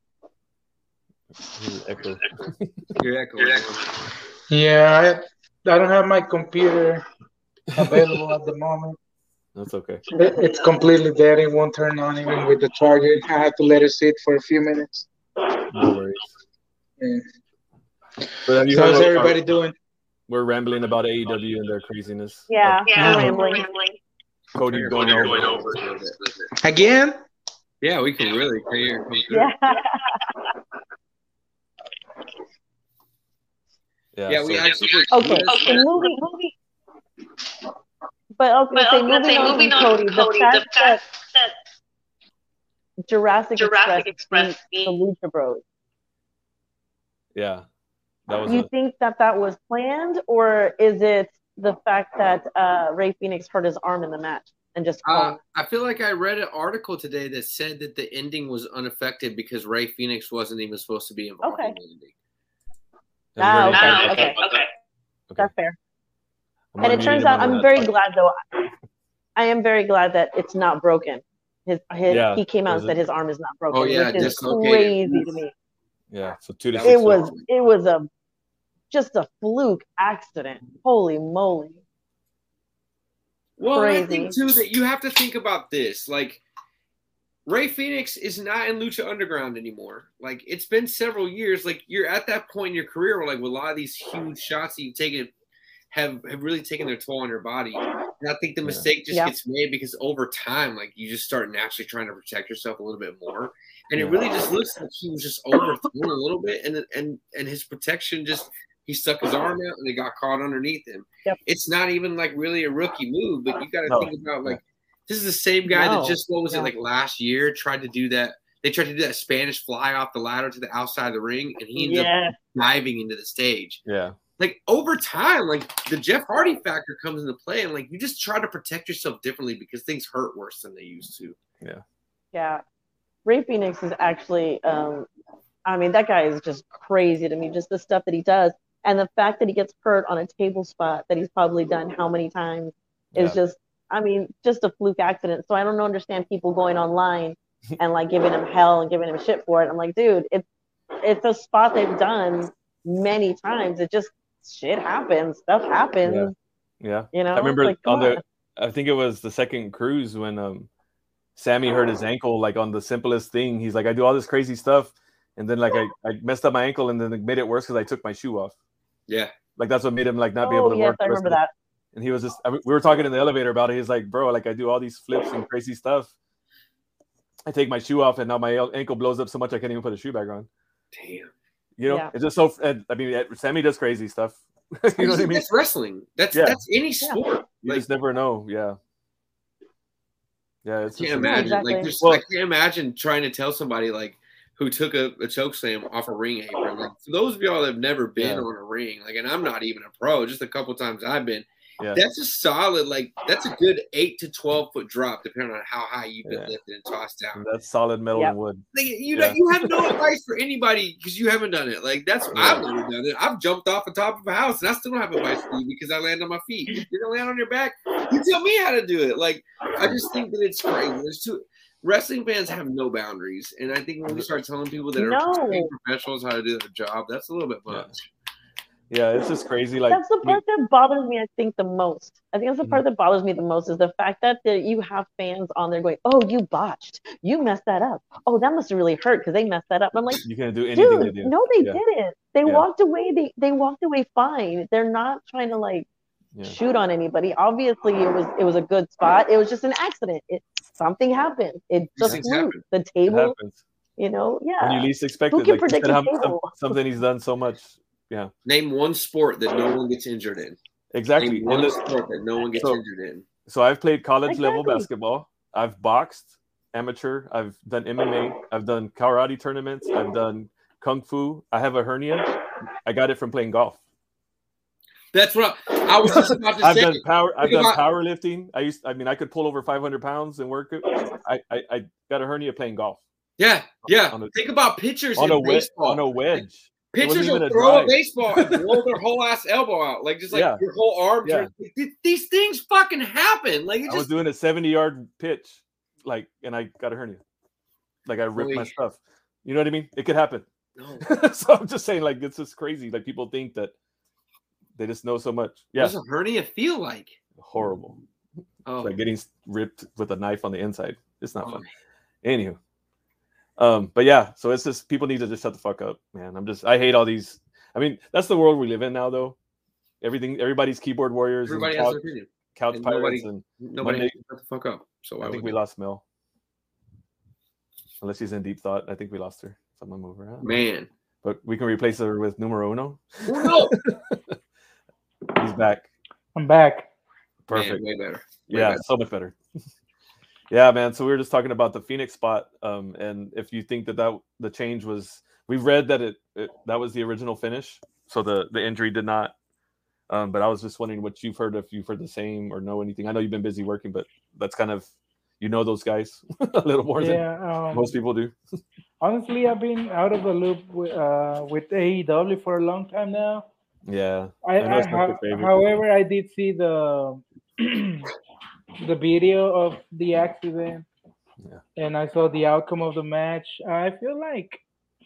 Echo. You're echoing. Yeah, I don't have my computer available at the moment. That's okay. It's completely dead. It won't turn on even with the charger. I have to let it sit for a few minutes. No worries. Yeah. But have you So heard how's what- everybody doing? We're rambling about AEW and their craziness. Yeah, Yeah. rambling. Cody going over. Again? Yeah, we can really hear. Yeah. Yeah, we so- actually. Okay, so moving. But I was going to say, moving on from Cody, the fact that Jurassic Express beat the Lucha Bros. Yeah. That was You think that was planned, or is it the fact that Rey Fénix hurt his arm in the match and just I feel like I read an article today that said that the ending was unaffected because Rey Fénix wasn't even supposed to be involved in the ending. Okay. That's fair. I'm And it gonna turns mute him out, on I'm that very part. glad though. I am very glad that it's not broken. Yeah, He came out and was said it- his arm is not broken, Oh, yeah, which is dislocated. crazy to me. Yeah, so 2 to 6. It was just a fluke accident. Holy moly! Well, I Crazy. think too that you have to think about this. Like, Rey Fénix is not in Lucha Underground anymore. Like, it's been several years. Like, you're at that point in your career where, like, with a lot of these huge shots that you've taken have really taken their toll on your body. And I think the mistake just gets made because over time, like, you just start naturally trying to protect yourself a little bit more. And it really just looks like he was just overthrown a little bit. And his protection just – he stuck his arm out and it got caught underneath him. Yep. It's not even like really a rookie move, but you got to think about like this is the same guy that just like last year tried to do that. They tried to do that Spanish fly off the ladder to the outside of the ring, and he ended up diving into the stage. Yeah. Like over time, like the Jeff Hardy factor comes into play, and like you just try to protect yourself differently because things hurt worse than they used to. Yeah. Rey Fénix is actually, I mean, that guy is just crazy to me. Just the stuff that he does. And the fact that he gets hurt on a table spot that he's probably done how many times is just, I mean, just a fluke accident. So I don't understand people going online and like giving him hell and giving him shit for it. I'm like, dude, it's a spot they've done many times. It just, shit happens. Stuff happens. Yeah. You know, I remember like, I think it was the second cruise when Sammy hurt his ankle, like on the simplest thing. He's like, I do all this crazy stuff. And then like I messed up my ankle and then it made it worse because I took my shoe off. Yeah. Like that's what made him like not be able to work. I remember that. And he was just, we were talking in the elevator about it. He's like, bro, like I do all these flips and crazy stuff. I take my shoe off and now my ankle blows up so much I can't even put a shoe back on. Damn. You know, it's just so, I mean, Sammy does crazy stuff. You know what I mean? That's wrestling. That's any sport. You just never know. Yeah. Yeah. It's I can't imagine. Exactly. Like, I can't imagine trying to tell somebody like who took a choke slam off a ring apron. Like for those of y'all that have never been on a ring, like, and I'm not even a pro, just a couple times I've been. Yeah. That's a solid, like that's a good 8 to 12 foot drop, depending on how high you've been lifted and tossed down. And that's solid metal and wood. Like, you have no advice for anybody because you haven't done it. Like that's I've never done it. I've jumped off the top of a house and I still don't have advice for you because I land on my feet. If you're gonna land on your back, you tell me how to do it. Like I just think that it's crazy. Wrestling fans have no boundaries, and I think when we start telling people that are professionals how to do their job, that's a little bit much. Yeah, it's just crazy. Like That's the part that bothers me, I think, the most. I think that's the Mhm. part that bothers me the most is the fact that you have fans on there going, "Oh, you botched. You messed that up. Oh, that must have really hurt because they messed that up." And I'm like, you can't do anything they dude, do. no, they Yeah. didn't. They Yeah. walked away. They walked away fine. They're not trying to like Yeah. shoot on anybody. Obviously, it was a good spot. It was just an accident. Something happened. It These just things flew. happen. The It table, happens you know, when you yeah. least expect Who it. can Like you predict said, the table? something he's done so much. Yeah, Name one sport that no one gets injured in. exactly. Name one sport that no one gets injured in. So I've played college level Exactly. basketball. I've boxed amateur. I've done MMA. I've done karate tournaments. I've done kung fu. I have a hernia. I got it from playing golf. That's what I was just about to I've say. done Think about- powerlifting. I mean, I could pull over 500 pounds and work it. I got a hernia playing golf Yeah. Think about pitchers on in a baseball. on a wedge. Pitchers even will a throw a drive. baseball and blow their whole ass elbow out, like just like Yeah. your whole arm. Yeah. These things fucking happen. Like it I was just doing a 70-yard pitch, like, and I got a hernia. Like I ripped my Really? stuff. You know what I mean? It could happen. no. So I'm just saying, like, it's just crazy. Like people think that they just know so much. Yeah, What does a hernia feel like? horrible. Oh, Like getting ripped with a knife on the inside. It's not oh. fun. Anywho, but yeah, so it's just people need to just shut the fuck up, man. I hate all these. I mean, that's the world we live in now, though. Everybody's keyboard warriors, Everybody and has their opinion. couch and pirates, nobody- and Nobody Monday- shut the fuck up. So why I think would we they? lost Mel. Unless she's in deep thought, I think we lost her. Someone move her out. Man. But we can replace her with numero uno. No. He's back. I'm back. Perfect. Man, way better. Way Yeah, better. so much better. Yeah, man. So we were just talking about the Phoenix spot, and if you think that the change was, we've read that that was the original finish, so the injury did not. But I was just wondering what you've heard, if you've heard the same or know anything. I know you've been busy working, but that's kind of, those guys a little more than most people do. Honestly, I've been out of the loop with AEW for a long time now. Yeah, I know it's not your favorite. However, I did see the the video of the accident, and I saw the outcome of the match. I feel like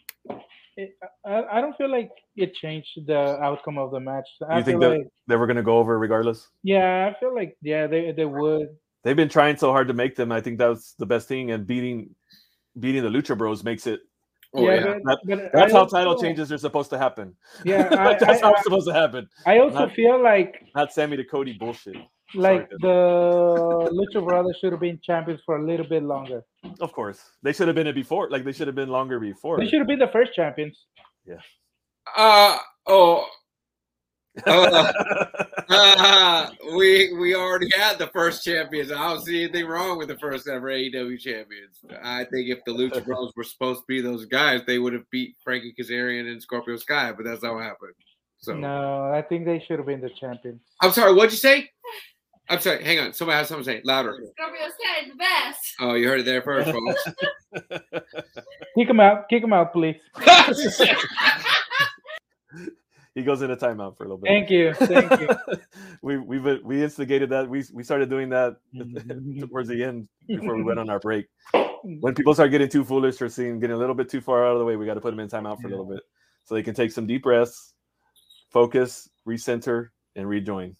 I don't feel like it changed the outcome of the match. You think they were going to go over regardless? Yeah, I feel like they would. They've been trying so hard to make them. I think that's the best thing, and beating the Lucha Bros makes it. Oh, yeah. That's how title changes are supposed to happen. Yeah, that's how it's supposed to happen. I also feel like not Sammy to Cody bullshit. Like the Lucha Brothers should have been champions for a little bit longer. Of course, they should have been it before. Like they should have been longer before. They should have been the first champions. Yeah. We already had the first champions. I don't see anything wrong with the first ever AEW champions. I think if the Lucha Bros were supposed to be those guys, they would have beat Frankie Kazarian and Scorpio Sky, but that's not what happened. So no, I think they should have been the champions. I'm sorry, what'd you say? I'm sorry, hang on. Somebody has something to say. Louder. Scorpio Sky is the best. Oh, you heard it there first, folks. Kick him out, please. He goes into timeout for a little bit. Thank you. we instigated that. We started doing that towards the end before we went on our break. When people start getting too foolish or getting a little bit too far out of the way, we got to put them in timeout for a little bit so they can take some deep breaths, focus, recenter, and rejoin.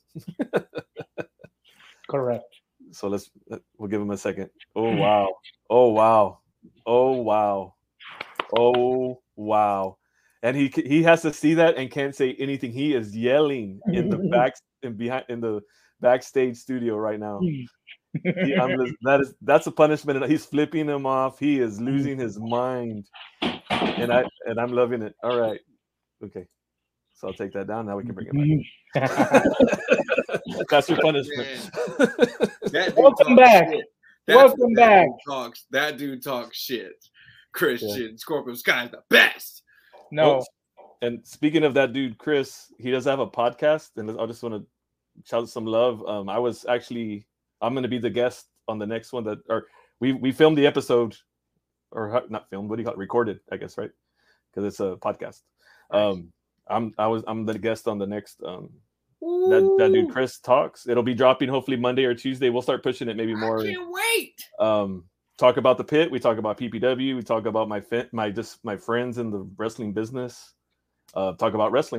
Correct. So we'll give him a second. Oh wow. Oh wow. Oh wow. Oh wow. And he has to see that and can't say anything. He is yelling in the backstage studio right now. That's a punishment. He's flipping him off. He is losing his mind, and I'm loving it. All right, okay. So I'll take that down. Now we can bring it back. That's your punishment. Welcome back. Welcome back. That dude talks shit. Christian Scorpio Sky is the best. No. And speaking of that dude, Chris, he does have a podcast, and I just want to shout some love. I'm going to be the guest on the next one we filmed the episode, or not filmed. What do you call it? Recorded, I guess, right? Because it's a podcast. Nice. I'm the guest on the next. That dude Chris talks. It'll be dropping hopefully Monday or Tuesday. We'll start pushing it maybe more. I can't wait. Talk about the pit. We talk about PPW. We talk about my friends in the wrestling business. Talk about wrestling.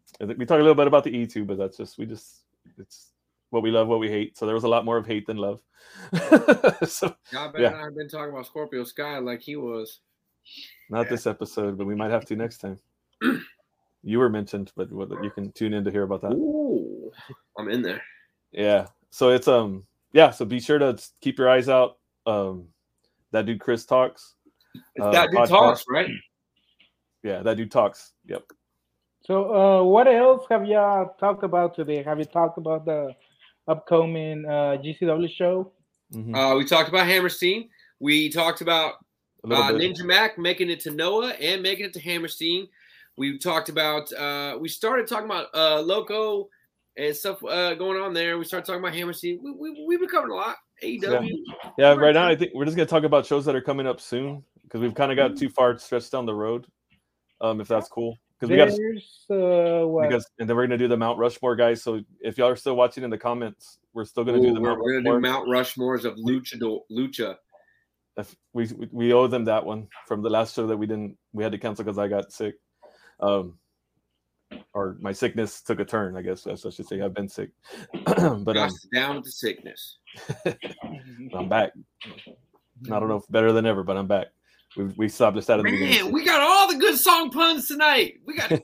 We talk a little bit about the E2, but that's just it's what we love, what we hate. So there was a lot more of hate than love. So Y'all better not have been talking about Scorpio Sky like he was. Not this episode, but we might have to next time. You were mentioned, but you can tune in to hear about that. Ooh, I'm in there. Yeah. So it's so be sure to keep your eyes out. That dude Chris Talks. That dude talks, right? Yeah, that dude talks. Yep. So what else have y'all talked about today? Have you talked about the upcoming GCW show? Mm-hmm. We talked about Hammerstein. We talked about Ninja Mac making it to Noah and making it to Hammerstein. We talked about we started talking about Loco and stuff going on there. We started talking about Hammerstein. We've been covering a lot. AEW. Yeah, right now I think we're just gonna talk about shows that are coming up soon because we've kind of got too far stretched down the road. If that's cool. Because we got and then we're gonna do the Mount Rushmore guys. So if y'all are still watching in the comments, we're still gonna do the Mount Rushmore. We're gonna do Mount Rushmores of Lucha. We owe them that one from the last show that we had to cancel because I got sick. Or my sickness took a turn, I guess I should say. I've been sick. But down with the sickness. I'm back. I don't know if better than ever, but I'm back. We established that at the beginning. Man, we got all the good song puns tonight. We got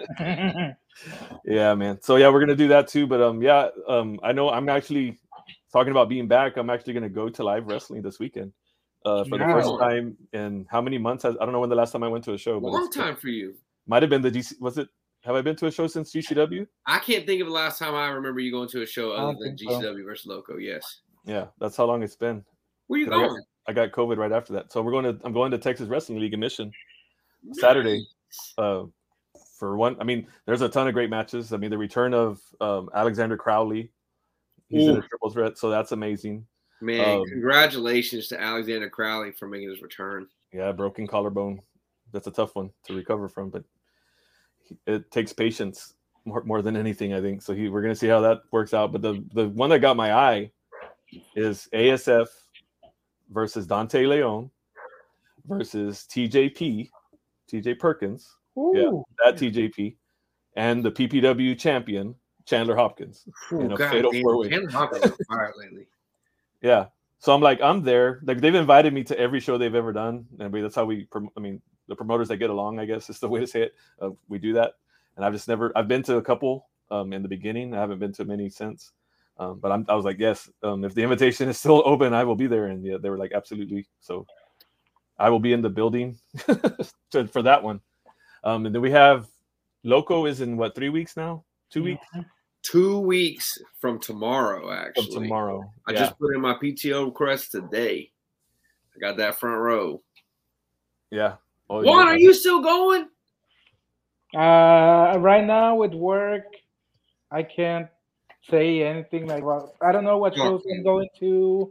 Yeah, man. So yeah, we're gonna do that too. But I know I'm actually talking about being back. I'm actually gonna go to live wrestling this weekend for the first time in how many months? I don't know when the last time I went to a show. Long time for you. Might have been the DC. Was it? Have I been to a show since GCW? I can't think of the last time I remember you going to a show other than GCW versus Loco. Yes. Yeah, that's how long it's been. Where you going? I got COVID right after that, so I'm going to Texas Wrestling League in Mission Saturday. For one, I mean, there's a ton of great matches. I mean, the return of Alexander Crowley. He's in a triple threat, so that's amazing. Man, congratulations to Alexander Crowley for making his return. Yeah, broken collarbone. That's a tough one to recover from, but it takes patience more than anything, I think. So we're going to see how that works out. But the one that got my eye is ASF versus Dante Leon versus TJ Perkins. Ooh. Yeah, that TJP, and the PPW champion Chandler Hopkins. Fatal 4-way. Chandler Hopkins is fire lately. Yeah, so I'm there. Like they've invited me to every show they've ever done, and that's how we. I mean, the promoters that get along, I guess is the way to say it. We do that, and I've been to a couple in the beginning. I haven't been to many since. But I was like, yes, if the invitation is still open, I will be there. And yeah, they were like, absolutely. So I will be in the building for that one. And then we have Loco is in 3 weeks now? 2 weeks? 2 weeks from tomorrow, actually. From tomorrow. I just put in my PTO request today. I got that front row. Yeah. Juan, are you still going? Right now with work, I can't say anything like, well, I don't know what shows I'm going to.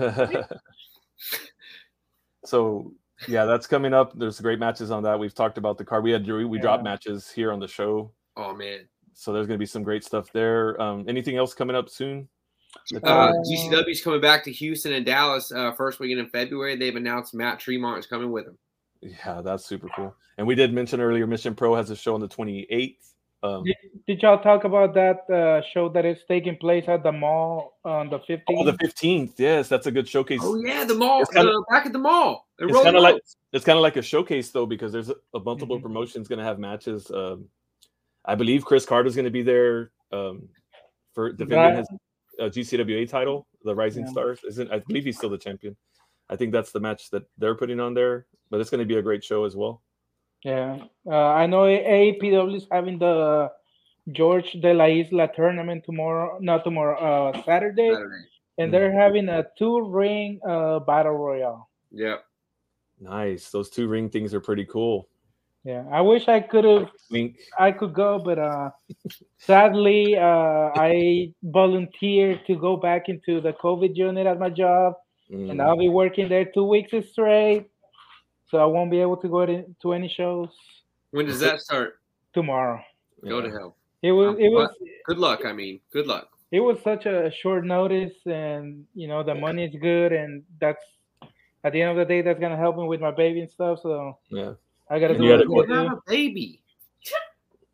So yeah, that's coming up. There's great matches on that. We've talked about the card. We dropped matches here on the show. Oh man. So there's going to be some great stuff there. Anything else coming up soon? GCW is coming back to Houston and Dallas first weekend in February. They've announced Matt Tremont is coming with them. Yeah, that's super cool. And we did mention earlier, Mission Pro has a show on the 28th. Did y'all talk about that show that is taking place at the mall on the 15th? Oh, the 15th. Yes, that's a good showcase. Oh yeah, the mall. Back at the mall. It's kind of like a showcase though, because there's a multiple promotions going to have matches. I believe Chris Carter's going to be there for defending his GCWA title, the Rising Stars. I believe he's still the champion. I think that's the match that they're putting on there, but it's going to be a great show as well. Yeah, I know APW is having the George de la Isla tournament Saturday, and they're having a 2-ring battle royale. Yeah, nice. Those 2-ring things are pretty cool. Yeah, I wish I could go, but sadly, I volunteered to go back into the COVID unit at my job, and I'll be working there 2 weeks straight. So I won't be able to go to any shows. When does that start? Tomorrow. Go to hell. It was. Good luck. I mean, good luck. It was such a short notice, and the money is good, and that's at the end of the day that's gonna help me with my baby and stuff. So yeah, I gotta do it. You have a baby.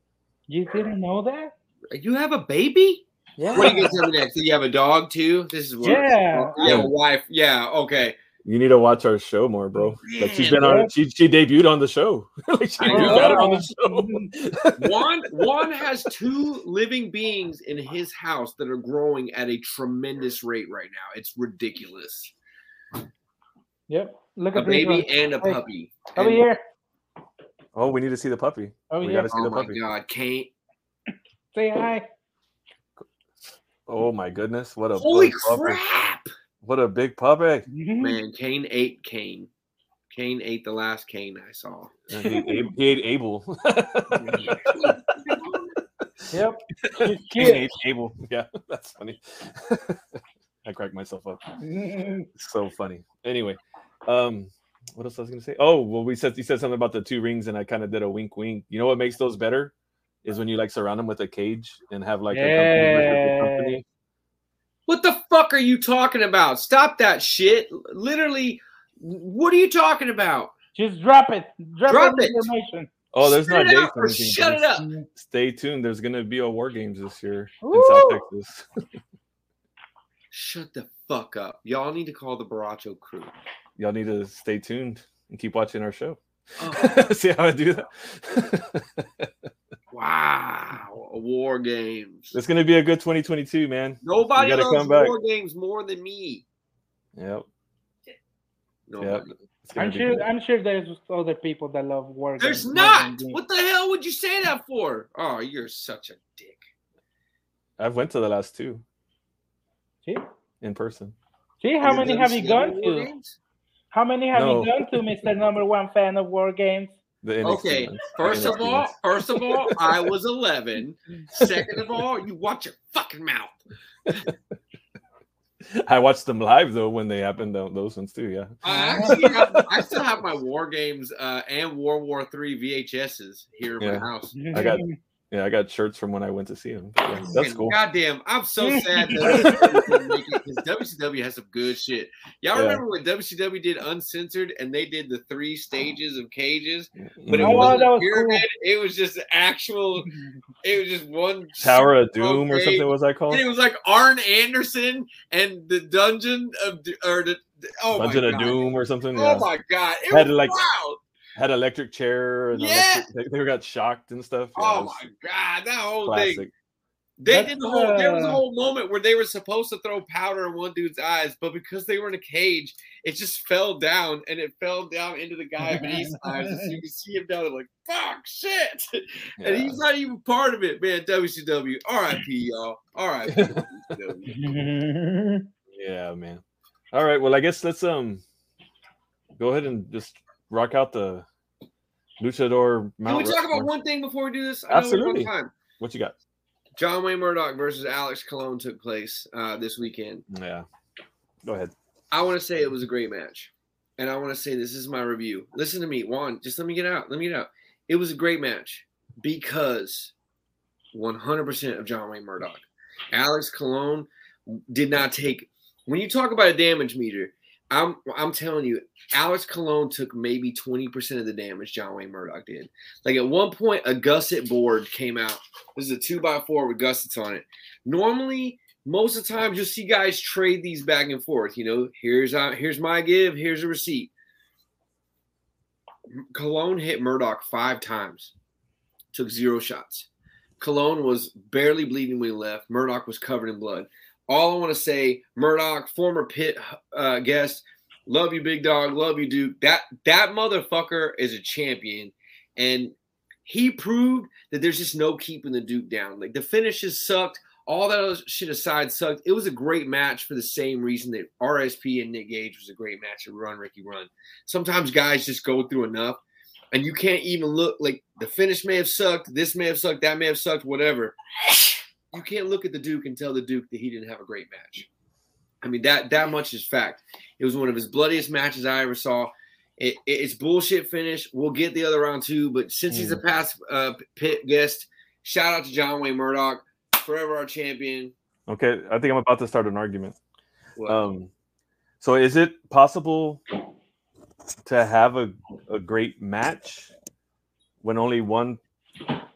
You didn't know that? You have a baby? Yeah. What do you guys have next? Do you have a dog too? This is what. Yeah. You have a wife. Yeah. Okay. You need to watch our show more, bro. Like she's Man, been on. She debuted on the show. Like she I we know. got her on the show. Juan has 2 living beings in his house that are growing at a tremendous rate right now. It's ridiculous. Yep. Look A at baby this one. and a Hey, puppy. Over And- here. Oh, we need to see the puppy. Oh, We yeah. gotta see Oh the my puppy. God, Kane. Say hi. Oh my goodness! What a Holy big puppy. crap. What a big puppy! Man, Kane ate Kane. Kane ate the last Kane I saw. He ate Abel. Yep. She's He cute. ate Abel. Yeah, that's funny. I cracked myself up. It's so funny. Anyway, what else I was gonna say? Oh, well, you said something about the 2 rings, and I kind of did a wink, wink. You know what makes those better is when you like surround them with a cage and have like a company versus a company. What the fuck are you talking about? Stop that shit. Literally, what are you talking about? Just drop it. Drop the it. information. Oh, there's Shut not it dates up or or anything. shut it Just up. Stay tuned. There's gonna be a War Games this year in Woo! South Texas. Shut the fuck up. Y'all need to call the Baracho crew. Y'all need to stay tuned and keep watching our show. Oh, See how I do that? wow. War Games. It's gonna be a good 2022, man. Nobody You gotta loves come back. War Games more than me. Yep. Nobody. It's gonna I'm be sure. good. I'm sure there's other people that love war. There's games more not. than me. What the hell would you say that for? Oh, you're such a dick. I've went to the last 2 See? in person. See how Is it many have you WCW gone War to? Games? How many have No. you gone to, Mr. Number 1 fan of war games? The NXT Okay, ones. first The of NXT all, ones. I was 11. Second of all, you watch your fucking mouth. I watched them live though when they happened. Those ones too. Yeah. I still have my War Games and World War III VHSs here in Yeah. my house. I got shirts from when I went to see them. Yeah, that's And cool. Goddamn, I'm so sad that didn't make it because WCW has some good shit. Y'all Yeah. remember when WCW did Uncensored and they did the 3 stages of cages, but it Mhm. wasn't that a was pyramid. cool. It was just actual. It was just one Tower of super Doom or cage. something was that called? And it was like Arn Anderson and the Dungeon of Dungeon of Doom or something. Oh Yeah. my god! It Had was like- wild. Had electric chair and Yeah. they got shocked and stuff. Yeah, it Oh was my god! That whole thing. classic. They did the whole. There was a whole moment where they were supposed to throw powder in one dude's eyes, but because they were in a cage, it just fell down, and it fell down into the guy beneath's eyes. And so you can see him down there like, "Fuck, shit," and he's not even part of it, man. WCW, R.I.P. y'all, R.I.P. WCW. Yeah, man. All right. Well, I guess let's go ahead and just rock out the Luchador Can we Mount. talk about Rushmore. one thing before we do this? I know we're Absolutely. on time. What you got? John Wayne Murdoch versus Alex Colon took place this weekend. Yeah. Go ahead. I want to say it was a great match. And I want to say this is my review. Listen to me, Juan. Just let me get out. It was a great match because 100% of John Wayne Murdoch. Alex Colon did not take – when you talk about a damage meter, I'm telling you, Alex Colon took maybe 20% of the damage John Wayne Murdoch did. Like at one point, a gusset board came out. This is a 2x4 with gussets on it. Normally, most of the times you'll see guys trade these back and forth. You know, here's my give, here's a receipt. Colon hit Murdoch 5 times, took 0 shots. Colon was barely bleeding when he left. Murdoch was covered in blood. All I want to say, Murdoch, former Pit guest, love you, big dog, love you, Duke. That motherfucker is a champion, and he proved that there's just no keeping the Duke down. Like the finishes sucked, all that other shit aside sucked. It was a great match for the same reason that RSP and Nick Gage was a great match at Run Ricky Run. Sometimes guys just go through enough, and you can't even look like the finish may have sucked, this may have sucked, that may have sucked, whatever. You can't look at the Duke and tell the Duke that he didn't have a great match. I mean, that much is fact. It was one of his bloodiest matches I ever saw. It's bullshit finish. We'll get the other round too, but since he's a past Pit guest, shout out to John Wayne Murdoch, forever our champion. Okay, I think I'm about to start an argument. What? So is it possible to have a great match when only one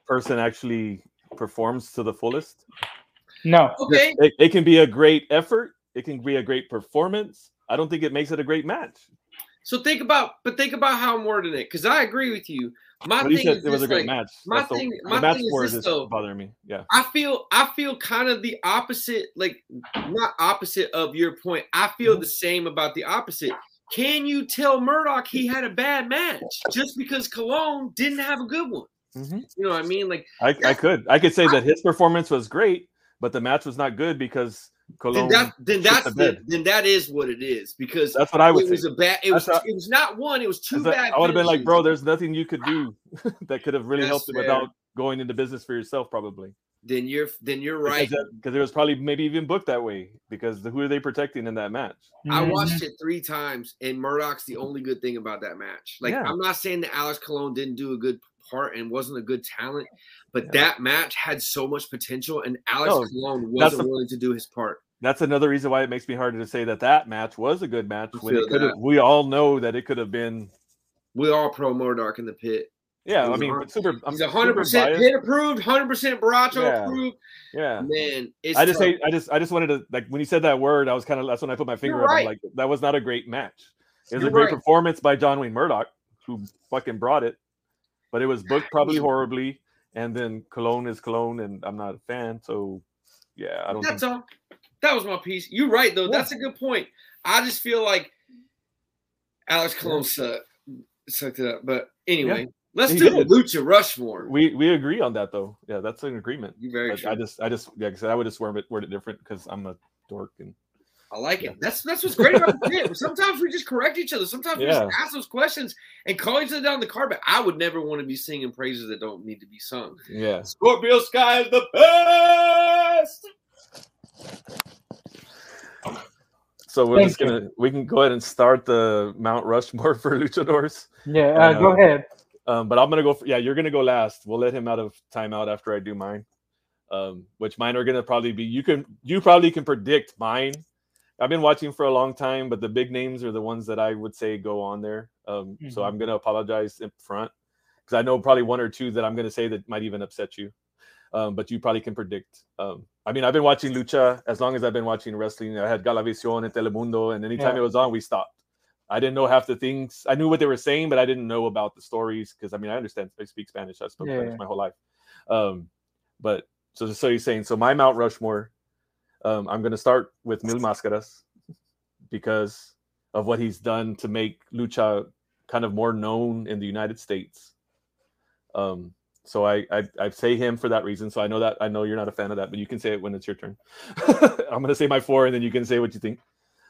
person actually performs to the fullest. No. Okay. It can be a great effort. It can be a great performance. I don't think it makes it a great match. So think about how I'm wording it, because I agree with you. My But he thing said is it was a this, great match. My That's thing, the my match thing is word this is though. bothering me. Yeah. I feel kind of the opposite, like not opposite of your point. I feel the same about the opposite. Can you tell Murdoch he had a bad match just because Colon didn't have a good one? Mm-hmm. You know what I mean? Like I could say that his performance was great, but the match was not good because Colon. Then that is what it is, because that's what I would say. It was not one. It was two bad. I would have been like, bro, there's nothing you could do that could have really helped it without going into business for yourself, probably. Then you're right, because it was probably maybe even booked that way, because who are they protecting in that match? I watched it 3 times, and Murdoch's the only good thing about that match. Like, I'm not saying that Alex Colon didn't do a good part and wasn't a good talent, but that match had so much potential, and Alex Colon wasn't willing to do his part. That's another reason why it makes me harder to say that match was a good match. When it could have, we all know that it could have been. We all pro Murdoch in the pit. Yeah, I mean, he's 100% pit approved, 100% Baracho approved. Yeah, man, I just wanted to, like, when he said that word, I was kind of, that's when I put my finger up. I'm like, that was not a great match. It was a great performance by John Wayne Murdoch, who fucking brought it, but it was booked probably horribly. And then Colon is Colon, and I'm not a fan, so yeah, I don't. That's all. That was my piece. You're right, though. Yeah. That's a good point. I just feel like Alex Colon sucked it up. But anyway, let's do a Lucha Rushmore. We agree on that, though. Yeah, that's an agreement. You're very true. I just like I said, I would just word it different because I'm a dork, and I like it. That's what's great about the pit. Sometimes we just correct each other. Sometimes we just ask those questions and call each other down the carpet. I would never want to be singing praises that don't need to be sung. Yeah. Scorpio Sky is the best. So we can go ahead and start the Mount Rushmore for luchadors. Yeah, go ahead. But I'm gonna go. You're gonna go last. We'll let him out of timeout after I do mine. Which mine are gonna probably be. You probably can predict mine. I've been watching for a long time, but the big names are the ones that I would say go on there. So I'm gonna apologize in front because I know probably one or two that I'm gonna say that might even upset you. But you probably can predict. I mean, I've been watching Lucha as long as I've been watching wrestling. I had Galavisión and Telemundo, and anytime it was on, we stopped. I didn't know half the things. I knew what they were saying, but I didn't know about the stories because, I mean, I understand. I speak Spanish. I spoke Spanish my whole life. But so you're saying, so my Mount Rushmore, I'm going to start with Mil Máscaras because of what he's done to make Lucha kind of more known in the United States. So I say him for that reason. So I know you're not a fan of that, but you can say it when it's your turn. I'm gonna say my 4, and then you can say what you think.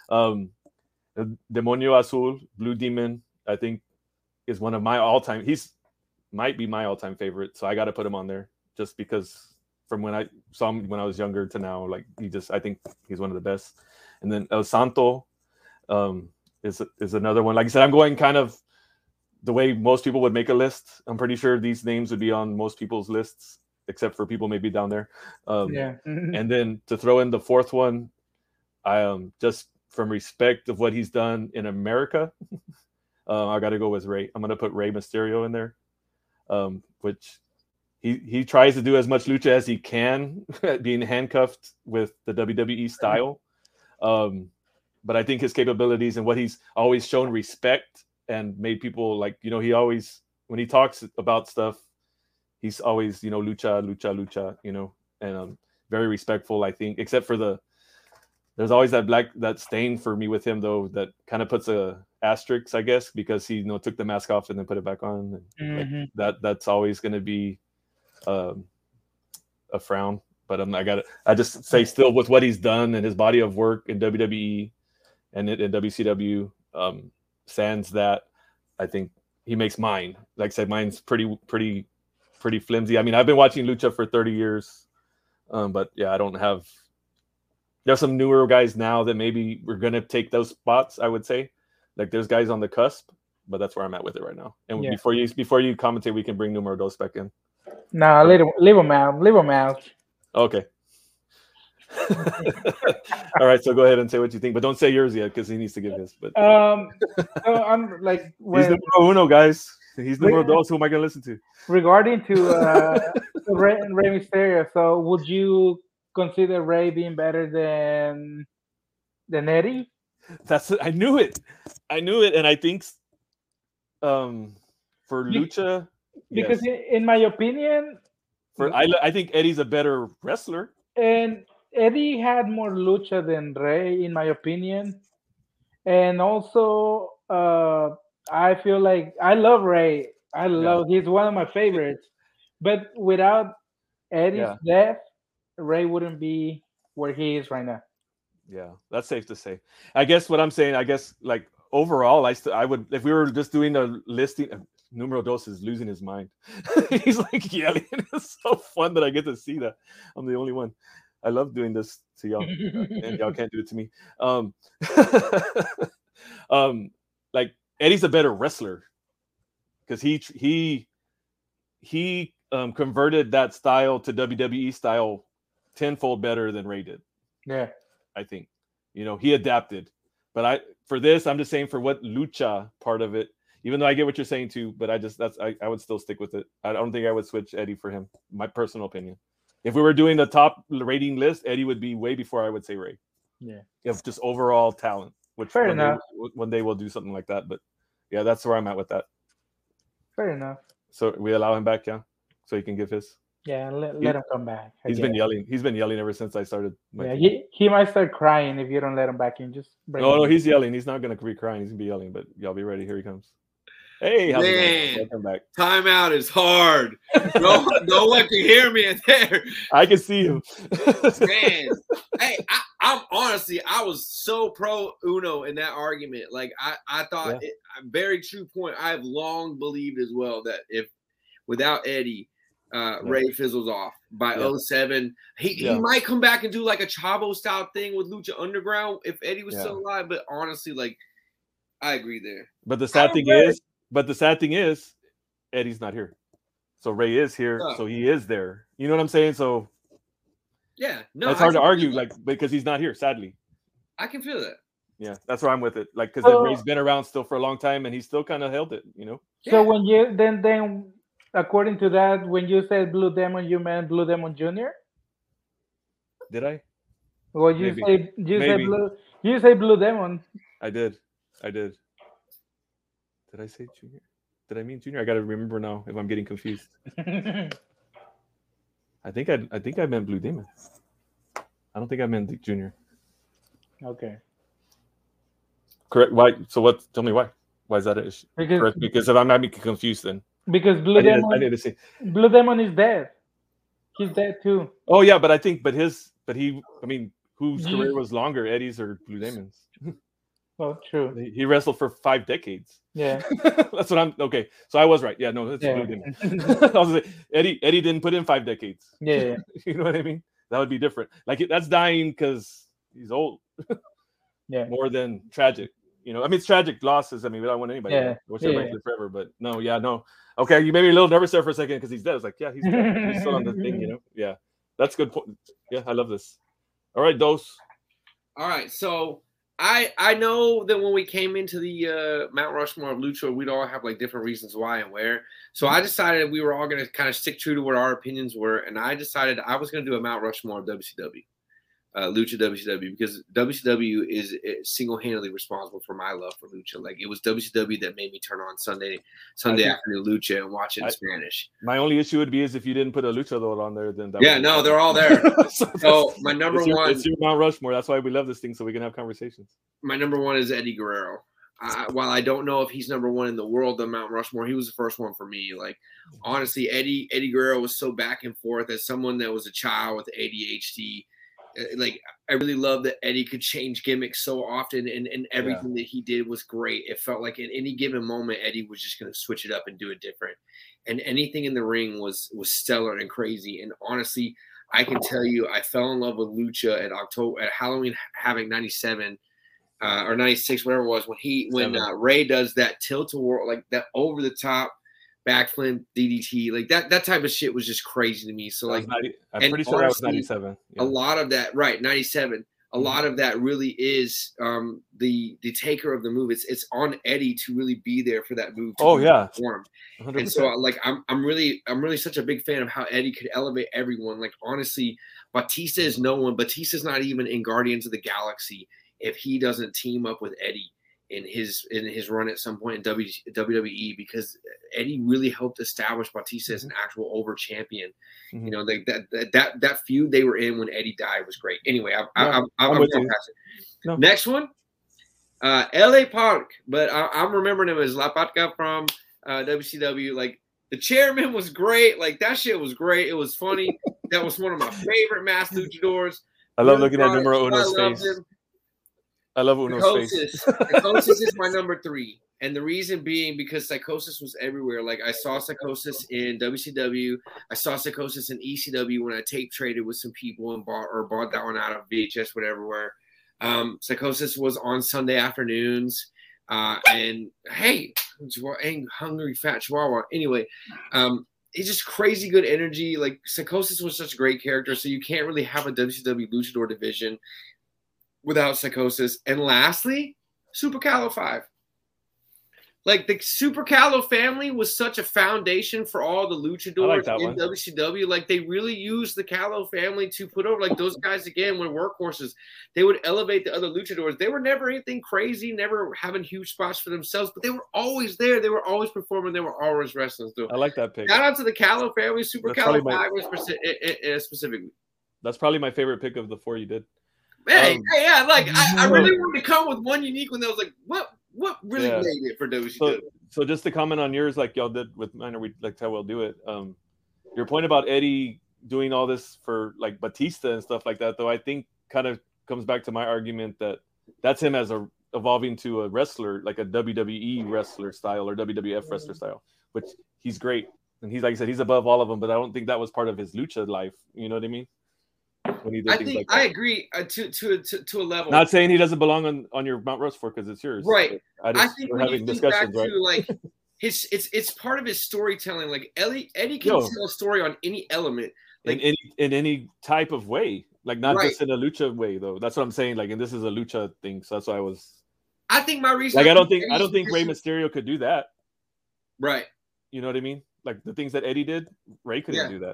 Demonio Azul, Blue Demon, I think is one of my all-time. Might be my all-time favorite. So I got to put him on there just because from when I saw him when I was younger to now, like I think he's one of the best. And then El Santo is another one. Like I said, I'm going kind of the way most people would make a list. I'm pretty sure these names would be on most people's lists, except for people maybe down there. And then to throw in the 4th one, I just from respect of what he's done in America, I got to go with Rey. I'm going to put Rey Mysterio in there, which he tries to do as much lucha as he can, being handcuffed with the WWE style. But I think his capabilities and what he's always shown respect and made people like, he always, when he talks about stuff, he's always, lucha, and very respectful, I think, except for there's always that stain for me with him, though, that kind of puts a asterisk, I guess, because he, took the mask off and then put it back on. And that's always going to be a frown. But I just say still with what he's done and his body of work in WWE and in WCW, sans that, I think he makes mine. Like I said, mine's pretty flimsy. I mean, I've been watching lucha for 30 years, but yeah, I don't have. There's some newer guys now that maybe we're gonna take those spots. I would say, like there's guys on the cusp, but that's where I'm at with it right now. And before you commentate, we can bring Numero Dos back in. No, leave him out. Okay. All right, so go ahead and say what you think, but don't say yours yet because he needs to give his. But so I'm like, he's the numero uno, guys. He's numero dos. Who am I going to listen to? Regarding to Rey Mysterio, so would you consider Rey being better than Eddie? I knew it, and I think for Lucha, because in my opinion, I think Eddie's a better wrestler, and Eddie had more lucha than Rey, in my opinion, and also I feel like I love Rey. He's one of my favorites, but without Eddie's death, Rey wouldn't be where he is right now. Yeah, that's safe to say. I guess what I'm saying, like overall, I would, if we were just doing a listing. Numero dos is losing his mind. He's like yelling. It's so fun that I get to see that. I'm the only one. I love doing this to y'all, and y'all can't do it to me. Like Eddie's a better wrestler because he converted that style to WWE style tenfold better than Rey did. Yeah, I think he adapted. But for this, I'm just saying for what lucha part of it. Even though I get what you're saying too, but I would still stick with it. I don't think I would switch Eddie for him. My personal opinion. If we were doing the top rating list, Eddie would be way before I would say Rey. Yeah. If just overall talent, which fair enough. One day we'll do something like that. But yeah, that's where I'm at with that. Fair enough. So we allow him back, yeah, so he can give his. Yeah, let him come back. He's been yelling. He's been yelling ever since I started. He might start crying if you don't let him back in. Just no, he's yelling. He's not gonna be crying. He's gonna be yelling. But y'all be ready. Here he comes. Hey, how's it going? Welcome back. Timeout is hard. No one can hear me in there. I can see him. Man, hey, I'm honestly, I was so pro Uno in that argument. Like I thought, very true point. I've long believed as well that if without Eddie, Rey fizzles off by 07. He might come back and do like a Chavo style thing with Lucha Underground if Eddie was still alive. But honestly, like I agree there. But the sad thing is, Eddie's not here. So Rey is here, so he is there. You know what I'm saying? So yeah, no, it's hard to argue, like because he's not here. Sadly, I can feel that. Yeah, that's where I'm with it. Like because Rey's been around still for a long time, and he still kind of held it. So when you then according to that, when you said Blue Demon, you meant Blue Demon Jr.? Did I? Well, you say Blue Demon. I did. Did I say Junior? Did I mean Junior? I got to remember now if I'm getting confused. I think I meant Blue Demon. I don't think I meant Junior. Okay. Correct. Why? So what? Tell me why. Why is that an issue? Because if I'm not making confused, then because Blue Demon is dead. He's dead too. Oh yeah, but whose career was longer, Eddie's or Blue Demon's? Well, true. He wrestled for 5 decades. Yeah, that's what I'm. Okay, so I was right. Yeah, no, that's Blue Demon. I was like, Eddie didn't put in 5 decades. Yeah. You know what I mean? That would be different. Like that's dying because he's old. Yeah, more than tragic. I mean, it's tragic losses. I mean, we don't want anybody. Yeah, wish everybody lived forever, but no. Okay, you made me a little nervous there for a second because he's dead. I was like, yeah, he's dead. He's still on the thing. Yeah, that's a good point. Yeah, I love this. All right, Dos. All right, so. I know that when we came into the Mount Rushmore of Lucha, we'd all have like different reasons why and where. So I decided we were all going to kind of stick true to what our opinions were. And I decided I was going to do a Mount Rushmore of WCW, Lucha WCW, because WCW is single-handedly responsible for my love for Lucha. Like it was WCW that made me turn on Sunday afternoon Lucha and watch it in Spanish. My only issue would be is if you didn't put a Luchador on there, then they're all there. So my number one, it's your Mount Rushmore. That's why we love this thing, so we can have conversations. My number one is Eddie Guerrero. While I don't know if he's number one in the world on Mount Rushmore, he was the first one for me. Like honestly, Eddie Guerrero was so back and forth as someone that was a child with ADHD. Like I really love that Eddie could change gimmicks so often, and everything that he did was great. It felt like at any given moment, Eddie was just going to switch it up and do it different. And anything in the ring was stellar and crazy. And honestly, I can tell you, I fell in love with Lucha at Halloween Havoc 97 or 96, whatever it was, when Rey does that tilt-a-whirl, like that over the top backflip DDT, like that type of shit was just crazy to me. So like, I'm pretty sure that was 97. Yeah. A lot of that, right? 97. a lot of that really is the taker of the move. It's on Eddie to really be there for that move. Performed. 100%. And so like I'm really such a big fan of how Eddie could elevate everyone. Like honestly, Batista is no one. Batista's not even in Guardians of the Galaxy if he doesn't team up with Eddie in his run at some point in WWE, because Eddie really helped establish Batista as an actual over champion. Mm-hmm. You know, like that feud they were in when Eddie died was great. Anyway, I'm going past it. No. Next one, LA Park, but I'm remembering him as La Patka from WCW. Like the chairman was great. Like that shit was great. It was funny. That was one of my favorite masked luchadors. I love looking at Numero Uno's face. I love Uno's face. Psychosis is my number 3. And the reason being because Psychosis was everywhere. Like I saw Psychosis in WCW. I saw Psychosis in ECW when I tape traded with some people and bought that one out of VHS, whatever. Psychosis was on Sunday afternoons. And hey, hungry fat chihuahua. Anyway, it's just crazy good energy. Like Psychosis was such a great character. So you can't really have a WCW luchador division without Psychosis. And lastly, Super Calo 5. Like the Super Calo family was such a foundation for all the luchadors in WCW. Like they really used the Calo family to put over, like those guys again were workhorses. They would elevate the other luchadors. They were never anything crazy, never having huge spots for themselves, but they were always there. They were always performing. They were always wrestling. So I like that pick. Shout out to the Calo family. Super Calo 5 was specifically. That's probably my favorite pick of the 4 you did. Hey, yeah, like I really wanted to come with one unique one that was like, what really made it for WCW? So just to comment on yours, like y'all did with mine, or we like how we'll do it. Your point about Eddie doing all this for like Batista and stuff like that, though, I think kind of comes back to my argument that that's him as evolving to a wrestler, like a WWE wrestler style or WWF wrestler style, which he's great. And he's, like I said, he's above all of them, but I don't think that was part of his lucha life. You know what I mean? I think I agree to a level. Not saying he doesn't belong on your Mount Rushmore because it's yours, right? I think we're having discussions, right? Like it's part of his storytelling. Like Eddie can tell a story on any element, like in any type of way, like not just in a lucha way, though. That's what I'm saying. Like, and this is a lucha thing, so that's why I think my reason. Like, I don't think Rey Mysterio could do that, right? You know what I mean? Like the things that Eddie did, Rey couldn't do that.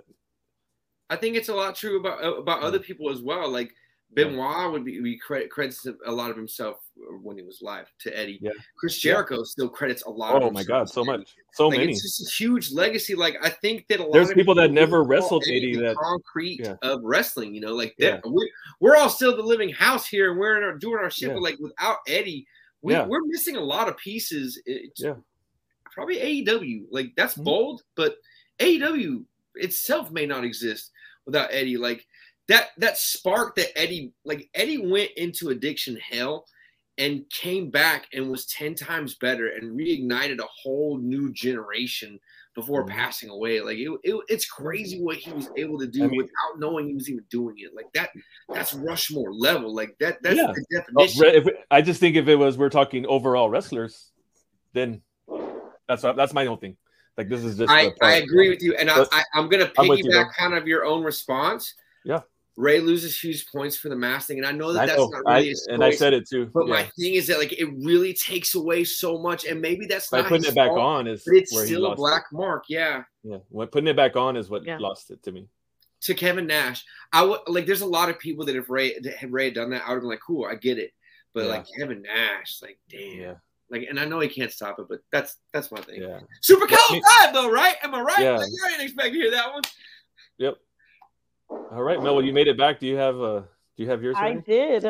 I think it's a lot true about other people as well. Like Benoit would be credits a lot of himself when he was live to Eddie. Yeah. Chris Jericho still credits a lot. Oh my God, so much, so many. It's just a huge legacy. Like I think that there's people that never wrestled Eddie that concrete of wrestling. You know, like we're all still the living house here, and we're doing our shit. But like without Eddie, we're missing a lot of pieces. Probably AEW. Like that's bold, but AEW itself may not exist without Eddie. Like that spark that Eddie went into addiction hell and came back and was 10 times better and reignited a whole new generation before passing away. Like it's crazy what he was able to do without knowing he was even doing it. Like that's Rushmore level. Like that's the definition. I just think if we're talking overall wrestlers, then that's my whole thing. Like this is just. I agree with you, and I'm gonna piggyback kind of your own response. Yeah, Rey loses huge points for the mask thing, and I know that's not really his choice, and I said it too. But my thing is that like it really takes away so much, and maybe that's not putting it back on is. But it's still a black mark. Yeah. When putting it back on is what lost it to me. To Kevin Nash, I would like. There's a lot of people that have Rey done that. I would have been like, cool, I get it, but like Kevin Nash, like damn. Yeah. Like, and I know he can't stop it, but that's my thing. Yeah. Super Calo 5 though, right? Am I right? Yeah. Like, you ain't expect to hear that one. Yep. All right, Mel. Well, you made it back. Do you have yours? I did.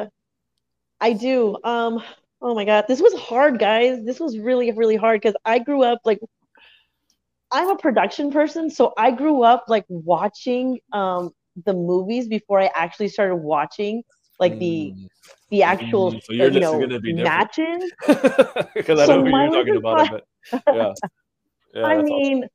I do. Oh my God, this was hard, guys. This was really, really hard because I grew up like I'm a production person, so I grew up like watching the movies before I actually started watching like the actual so you're matches. Because I know who you're talking about. But I mean,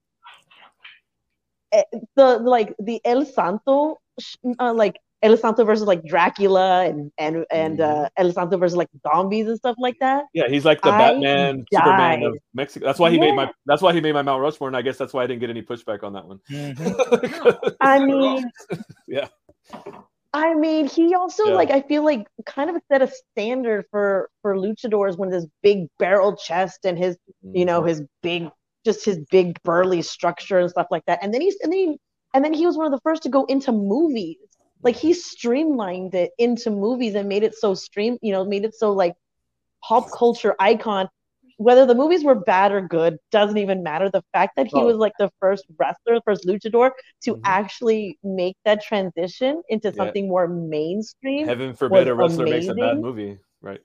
awesome. the El Santo, like El Santo versus like Dracula and El Santo versus like zombies and stuff like that. Yeah, he's like the Batman, Superman of Mexico. That's why he made my Mount Rushmore, and I guess that's why I didn't get any pushback on that one. I mean, I mean, he also like I feel like kind of set a standard for luchadors when this big barrel chest and his his big burly structure and stuff like that. And then he was one of the first to go into movies. Like he streamlined it into movies and made it so made it so like pop culture icon. Whether the movies were bad or good doesn't even matter. The fact that he was like the first wrestler, first luchador to actually make that transition into something more mainstream. Heaven forbid a wrestler makes a bad movie, right?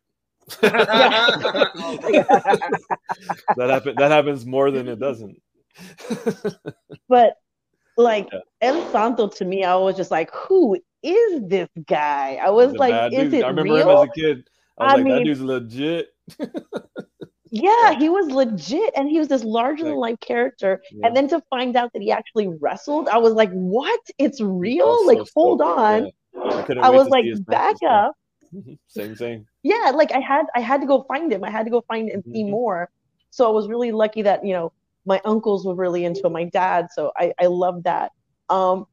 That happens more than it doesn't. But like El Santo, to me, I was just like, who is this guy? I was like, is it I remember real? him as a kid. I was that dude's legit. Yeah, he was legit, and he was this larger-than-life character. Yeah. And then to find out that he actually wrestled, I was like, "What? It's real? Like, hold on!" Yeah. I was like, "Back up." Same. Yeah, like I had to go find him. I had to go find and see more. So I was really lucky that my uncles were really into it, my dad. So I loved that. I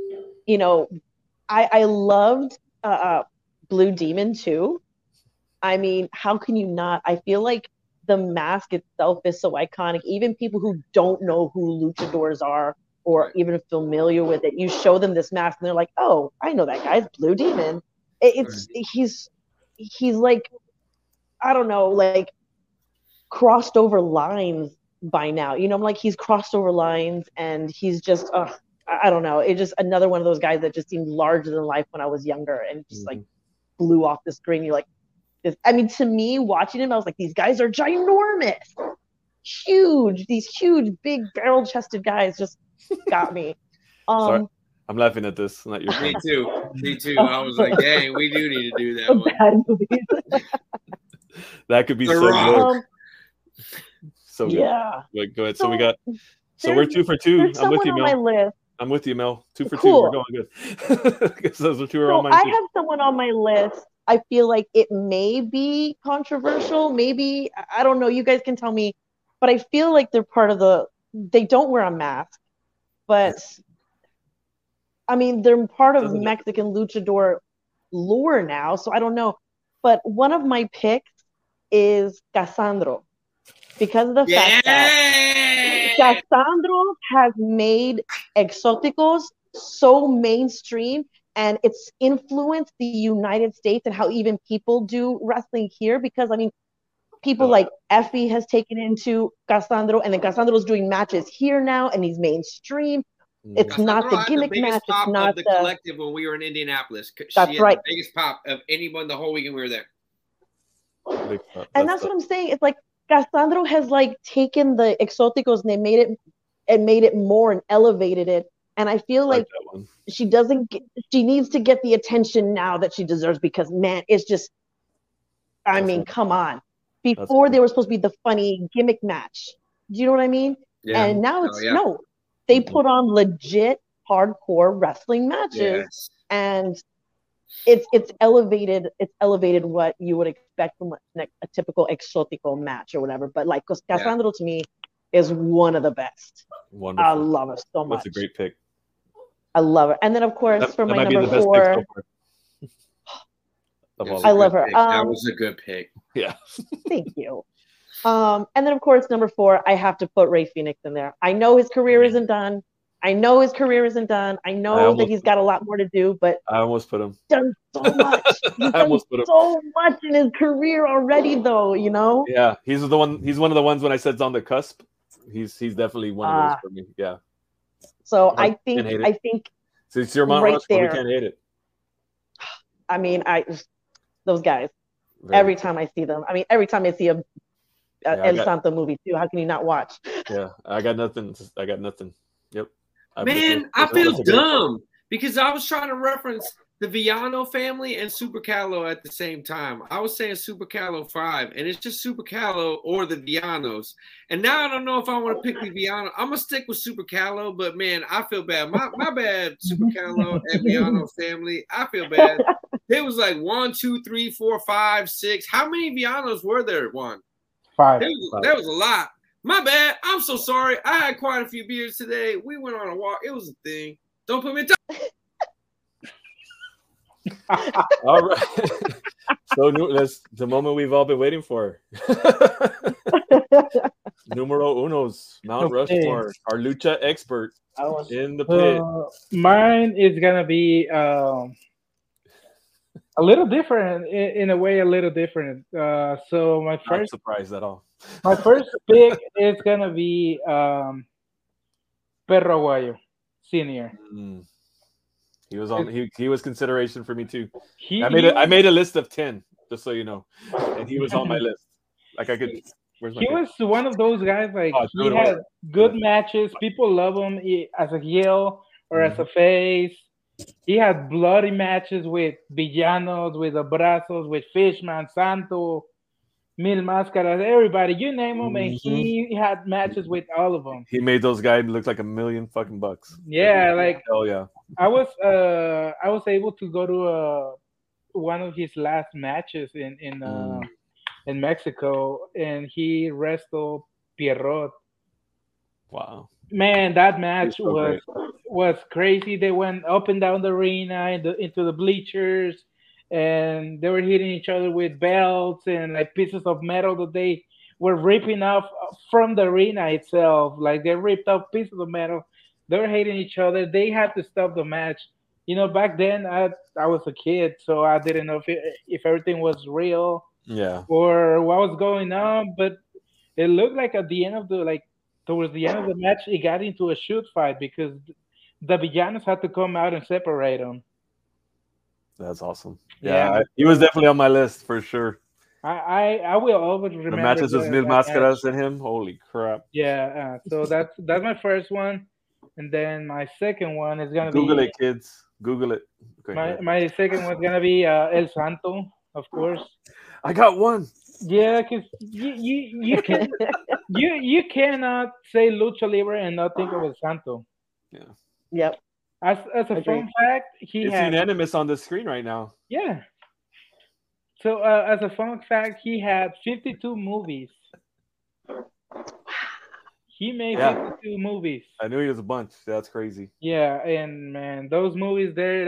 loved Blue Demon too. I mean, how can you not? I feel like the mask itself is so iconic. Even people who don't know who luchadors are or even familiar with it, you show them this mask and they're like, "Oh, I know that guy. It's Blue Demon." He's like, I don't know, like crossed over lines by now. I'm like, he's crossed over lines and he's just I don't know. It's just another one of those guys that just seemed larger than life when I was younger and just like blew off the screen. You're like, I mean, to me, watching him, I was like, these guys are ginormous, huge. These huge, big, barrel-chested guys just got me. Sorry, I'm laughing at this. Not your Me too. I was like, dang, we do need to do that one. That could be so good. So good. Yeah. Go ahead. So we got. So we're 2 for 2. I'm with you, Mel. My list. I'm with you, Mel. 2 for 2. We're going good. Those are 2 are all mine. I have someone on my list. I feel like it may be controversial. Maybe, I don't know. You guys can tell me. But I feel like they're part of they don't wear a mask. But, I mean, they're part of Mexican luchador lore now. So I don't know. But one of my picks is Cassandro. Because of the fact that Cassandro has made Exóticos so mainstream. And it's influenced the United States and how even people do wrestling here. Because, I mean, people like Effie has taken into Cassandro, and then Cassandro's doing matches here now, and he's mainstream. It's Cassandro not the gimmick match. It's not the collective when we were in Indianapolis. That's right. The biggest pop of anyone the whole weekend we were there. And that's what I'm saying. It's like Cassandro has like taken the Exóticos and they made it more and elevated it. And I feel like she needs to get the attention now that she deserves because, man, it's just, I mean, come on. Before they were supposed to be the funny gimmick match. Do you know what I mean? Yeah. And now it's, they put on legit hardcore wrestling matches. Yes. And it's elevated what you would expect from a typical Exótico match or whatever. But like, because Cassandro to me is one of the best. Wonderful. I love her so much. That's a great pick. I love her. And then, of course, for my number 4, I love her. That was a good pick. Yeah. Thank you. And then, of course, number 4, I have to put Rey Fénix in there. I know his career isn't done. I know that he's got a lot more to do, but I almost put him. Done so much. He's done so much in his career already, though. Yeah, he's one of the ones when I said it's on the cusp. He's definitely one of those for me. Yeah. So I think so it's your mom right there. We can't hate it. I mean, those guys. Every time I see them, I mean, every time I see a El Santo movie too, how can you not watch? Yeah, I got nothing. Yep. Man, I feel dumb because I was trying to reference the Villano family and Super Calo at the same time. I was saying Super Calo 5, and it's just Super Calo or the Villanos. And now I don't know if I want to pick the Villano. I'm gonna stick with Super Calo, but man, I feel bad. My bad, Super Calo and Villano family. I feel bad. There was like 1, 2, 3, 4, 5, 6. How many Villanos were there? 1. 5. That was a lot. My bad. I'm so sorry. I had quite a few beers today. We went on a walk. It was a thing. Don't put me in All right. So that's the moment we've all been waiting for. Numero unos, Mount Rushmore, our lucha expert in the pit. Mine is gonna be a little different in a way, a little different. So Not surprised at all. My first pick is gonna be Perro Aguayo Senior. He was on. He was consideration for me too. I made a list of 10, just so you know, and he was on my list. Like I could. He was one of those guys. Like he had good matches. People love him as a heel or as a face. He had bloody matches with Villanos, with Abrazos, with Fishman, Santo, Mil Máscaras, everybody. You name them, and he had matches with all of them. He made those guys look like $1 million fucking bucks. Yeah, like hell yeah. I was able to go to one of his last matches in Mexico, and he wrestled Pierrot. Wow. Man, that match was crazy. They went up and down the arena into the bleachers, and they were hitting each other with belts and like pieces of metal that they were ripping off from the arena itself. Like they ripped off pieces of metal. They were hitting each other. They had to stop the match. You know, back then I was a kid, so I didn't know if everything was real. Yeah. Or what was going on, but it looked like at the end of towards the end of the match, it got into a shoot fight because the Villanos had to come out and separate them. That's awesome. Yeah. He was definitely on my list for sure. I will always remember the matches with Mil Máscaras and him. Holy crap! Yeah. So that's my first one, and then my second one is gonna Google it, kids. Google it. Okay, my second one's gonna be El Santo, of course. I got one. Yeah, because you can you cannot say lucha libre and not think of El Santo. Yeah. Yep. As a fun fact, it's unanimous on the screen right now. Yeah. So as a fun fact, he had 52 movies. He made 52 movies. I knew he was a bunch. That's crazy. Yeah, and man, those movies, they're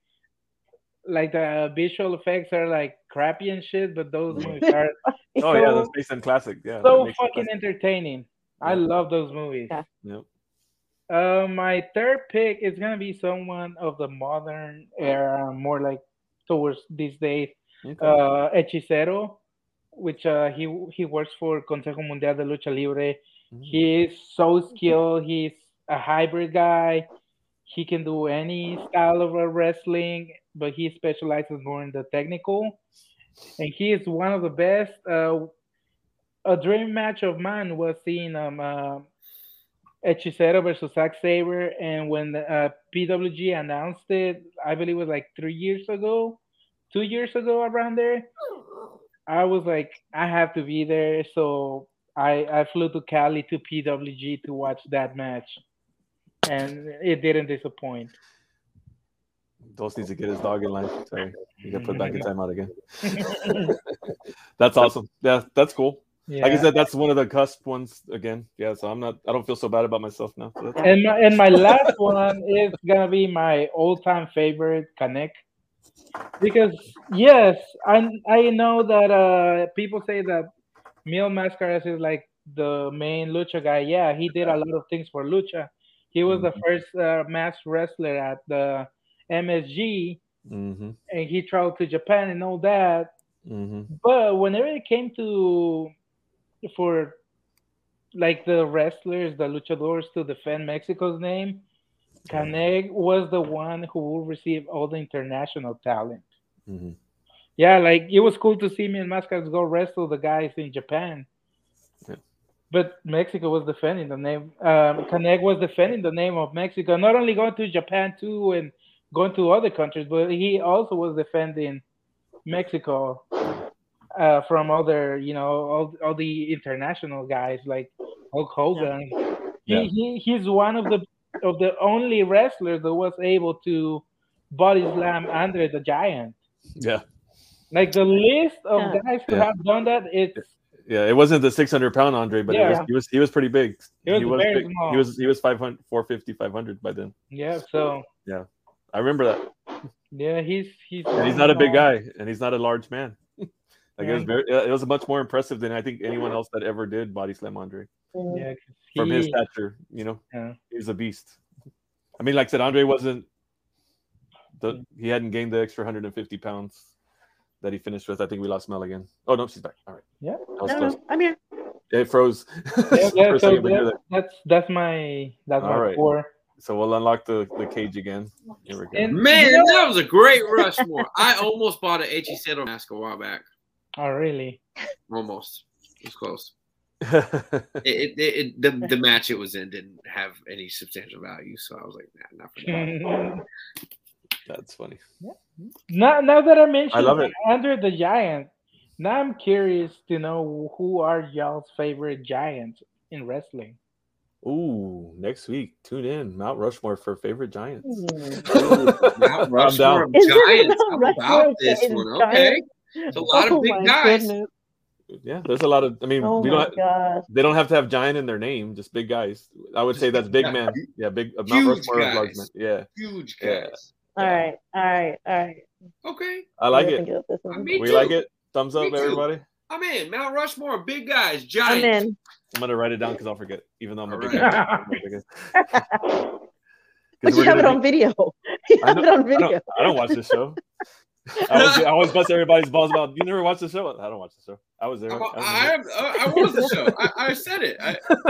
like the visual effects are like crappy and shit, but those movies are that's based on classic. Yeah, so fucking entertaining. Yeah. I love those movies. Yeah. Yep. My third pick is gonna be someone of the modern era, more like towards these days. Okay. Hechicero, which he works for Consejo Mundial de Lucha Libre. He is so skilled. He's a hybrid guy. He can do any style of wrestling, but he specializes more in the technical. And he is one of the best. A dream match of mine was seeing Hechicero versus Zack Sabre. And when PWG announced it, I believe it was like 2 years ago, around there, I was like, I have to be there. So I flew to Cali to PWG to watch that match. And it didn't disappoint. Dos needs to get his dog in line. Sorry, you got put back in timeout again. That's awesome. Yeah, that's cool. Yeah. Like I said, that's one of the cusp ones again. Yeah, so I don't feel so bad about myself now. So and my last one is gonna be my all-time favorite, Canek. Because yes, I know that people say that Mil Máscaras is like the main lucha guy. Yeah, he did a lot of things for lucha. He was the first masked wrestler at the MSG, and he traveled to Japan and all that. But whenever it came for like the wrestlers, the luchadors, to defend Mexico's name, Canek was the one who will receive all the international talent. Yeah, like it was cool to see Mil Máscaras go wrestle the guys in Japan. But Mexico was defending the name. Canek was defending the name of Mexico, not only going to Japan too and going to other countries, but he also was defending Mexico from other, all the international guys like Hulk Hogan. Yeah. He's one of the only wrestlers that was able to body slam Andre the Giant. Yeah. Like the list of guys who have done that, it wasn't the 600-pound Andre, but he was pretty big. He was very small. He was 500, 450, 500 by then. Yeah, so yeah, I remember that. Yeah, he's And he's not a big guy, and he's not a large man. Like it was much more impressive than I think anyone else that ever did body slam Andre. Yeah, from his stature, he's a beast. I mean, like I said, Andre wasn't. He hadn't gained the extra 150 pounds that he finished with. I think we lost Mel again. Oh no, she's back. All right. Yeah. No, I'm here. It froze. Yeah, so that's my right. 4. So we'll unlock the cage again. Here we go. Man, that was a great Rushmore. I almost bought an Hechicero mask a while back. Oh, really? Almost. It was close. The match it was in didn't have any substantial value, so I was like, nah, not for that. That's funny. Yeah. Now that I mentioned I love it. Andre the Giant, now I'm curious to know who are y'all's favorite giants in wrestling. Ooh, next week, tune in. Mount Rushmore for favorite giants. Mount Rushmore of giants. How about this one? Okay. It's a lot of big guys. Goodness. Yeah, there's a lot of. I mean, they don't have to have giant in their name, just big guys. I would say that's big man. Yeah, big Mount Rushmore of large men. Yeah, huge guys. Yeah. All right. Okay. I like it. We like it. Thumbs up, everybody. I'm in. Mount Rushmore, big guys, giants. I'm in. I'm gonna write it down because I'll forget, even though I'm a big guy. But you have it on video. You have it on video. I don't watch the show. I always bust everybody's balls about. You never watched the show? I don't watch the show. I was there. I was the show. I said it.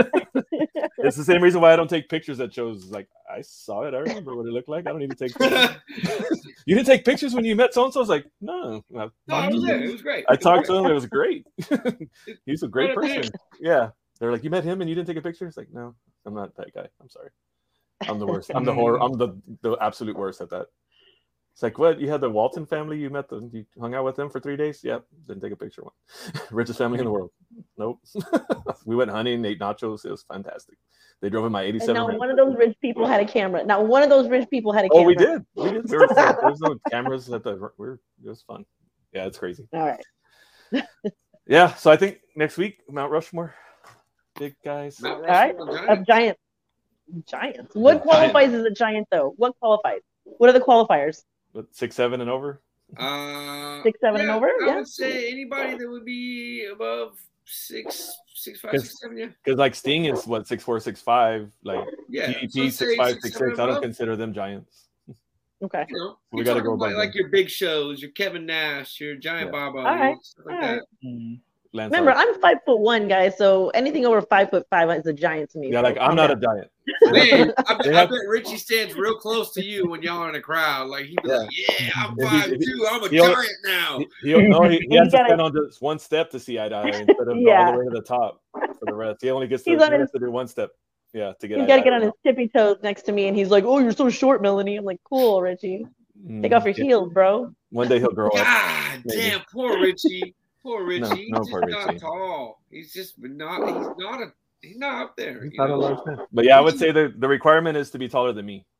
It's the same reason why I don't take pictures at shows. Like I saw it. I remember what it looked like. I don't need to take pictures. You didn't take pictures when you met so and so. I was like, no. I was there. It was great. I talked to him. It was great. He's a great person. Yeah. They're like, you met him and you didn't take a picture? It's like, no, I'm not that guy. I'm sorry. I'm the worst. I'm the horror. I'm the absolute worst at that. It's like, what? You had the Walton family? You met them? You hung out with them for 3 days? Yep. Didn't take a picture. Richest family in the world. Nope. We went hunting, ate nachos. It was fantastic. They drove in my 87. And now one of those rich people had a camera. Now one of those rich people had a camera. Oh, we did. There was no cameras at the. It was fun. Yeah, it's crazy. All right. Yeah. So I think next week, Mount Rushmore, big guys. All right. Of giants. Giants. What qualifies as a giant, though? What qualifies? What are the qualifiers? 6'7" and over. 6'7" and over. I would say anybody that would be above 6'5", 6'7", yeah. Because like Sting is what 6'4", 6'5", like DDP 6'5", 6'6". I don't consider them giants. Okay. We got to go by like your Big Shows, your Kevin Nash, your Giant Baba, all right. stuff like that. Remember, I'm 5'1", guys, so anything over 5'5" is a giant to me. Yeah, like I'm not a giant. Man, I bet Richie stands real close to you when y'all are in a crowd. Like he'd be like, "Yeah, I'm 5'2". I'm a giant now." He has to stand on just one step to see eye to eye instead of all the way to the top for the rest. He only gets to do one step. Yeah, to get. He's got to get on his tippy toes next to me, and he's like, "Oh, you're so short, Melanie." I'm like, "Cool, Richie. Take off your heels, bro." One day he'll grow up. God damn, poor Richie. Poor Richie. No, he's just not tall. He's just not. He's not up there. He's not a large man. But yeah, I would say the requirement is to be taller than me.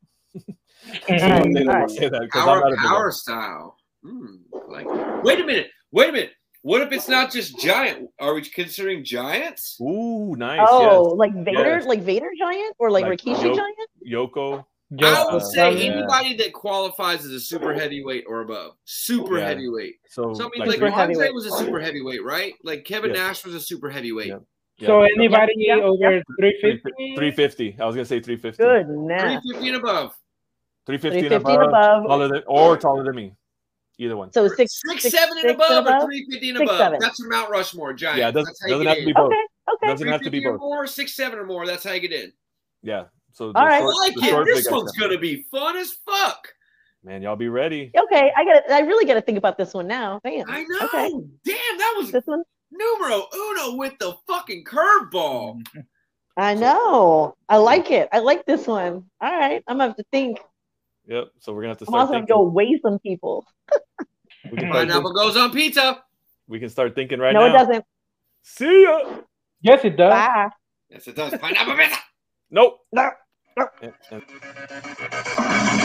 Our style. Like, wait a minute. What if it's not just giant? Are we considering giants? Ooh, nice. Oh, yes. Like Vader, like Vader giant, or like Rikishi giant? Yoko. I would say anybody that qualifies as a super heavyweight or above. Super heavyweight. So something like Andre was a super heavyweight, right? Like Kevin Nash was a super heavyweight. Yeah. So anybody over 350? 350. I was gonna say 350. Good now. 350 and above. 350 and above. Taller than me. Either one. So 6'7" and above, or 350 and above. That's your Mount Rushmore giant. Yeah, doesn't have to be both. Okay. Doesn't have to be both. Or 6'7" or more. That's how you get in. Yeah. So all right. I like it. This one's gonna be fun as fuck. Man, y'all be ready. Okay, I really gotta think about this one now. Damn. I know. Okay. Damn, that was this one. Numero uno with the fucking curveball. I know. I like it. I like this one. All right, I'm gonna have to think. Yep. So we're gonna have to start. I'm also gonna go weigh some people. Pineapple goes on pizza. We can start thinking right now. No, it doesn't. See ya. Yes, it does. Bye. Yes, it does. Pineapple pizza. Nope. No.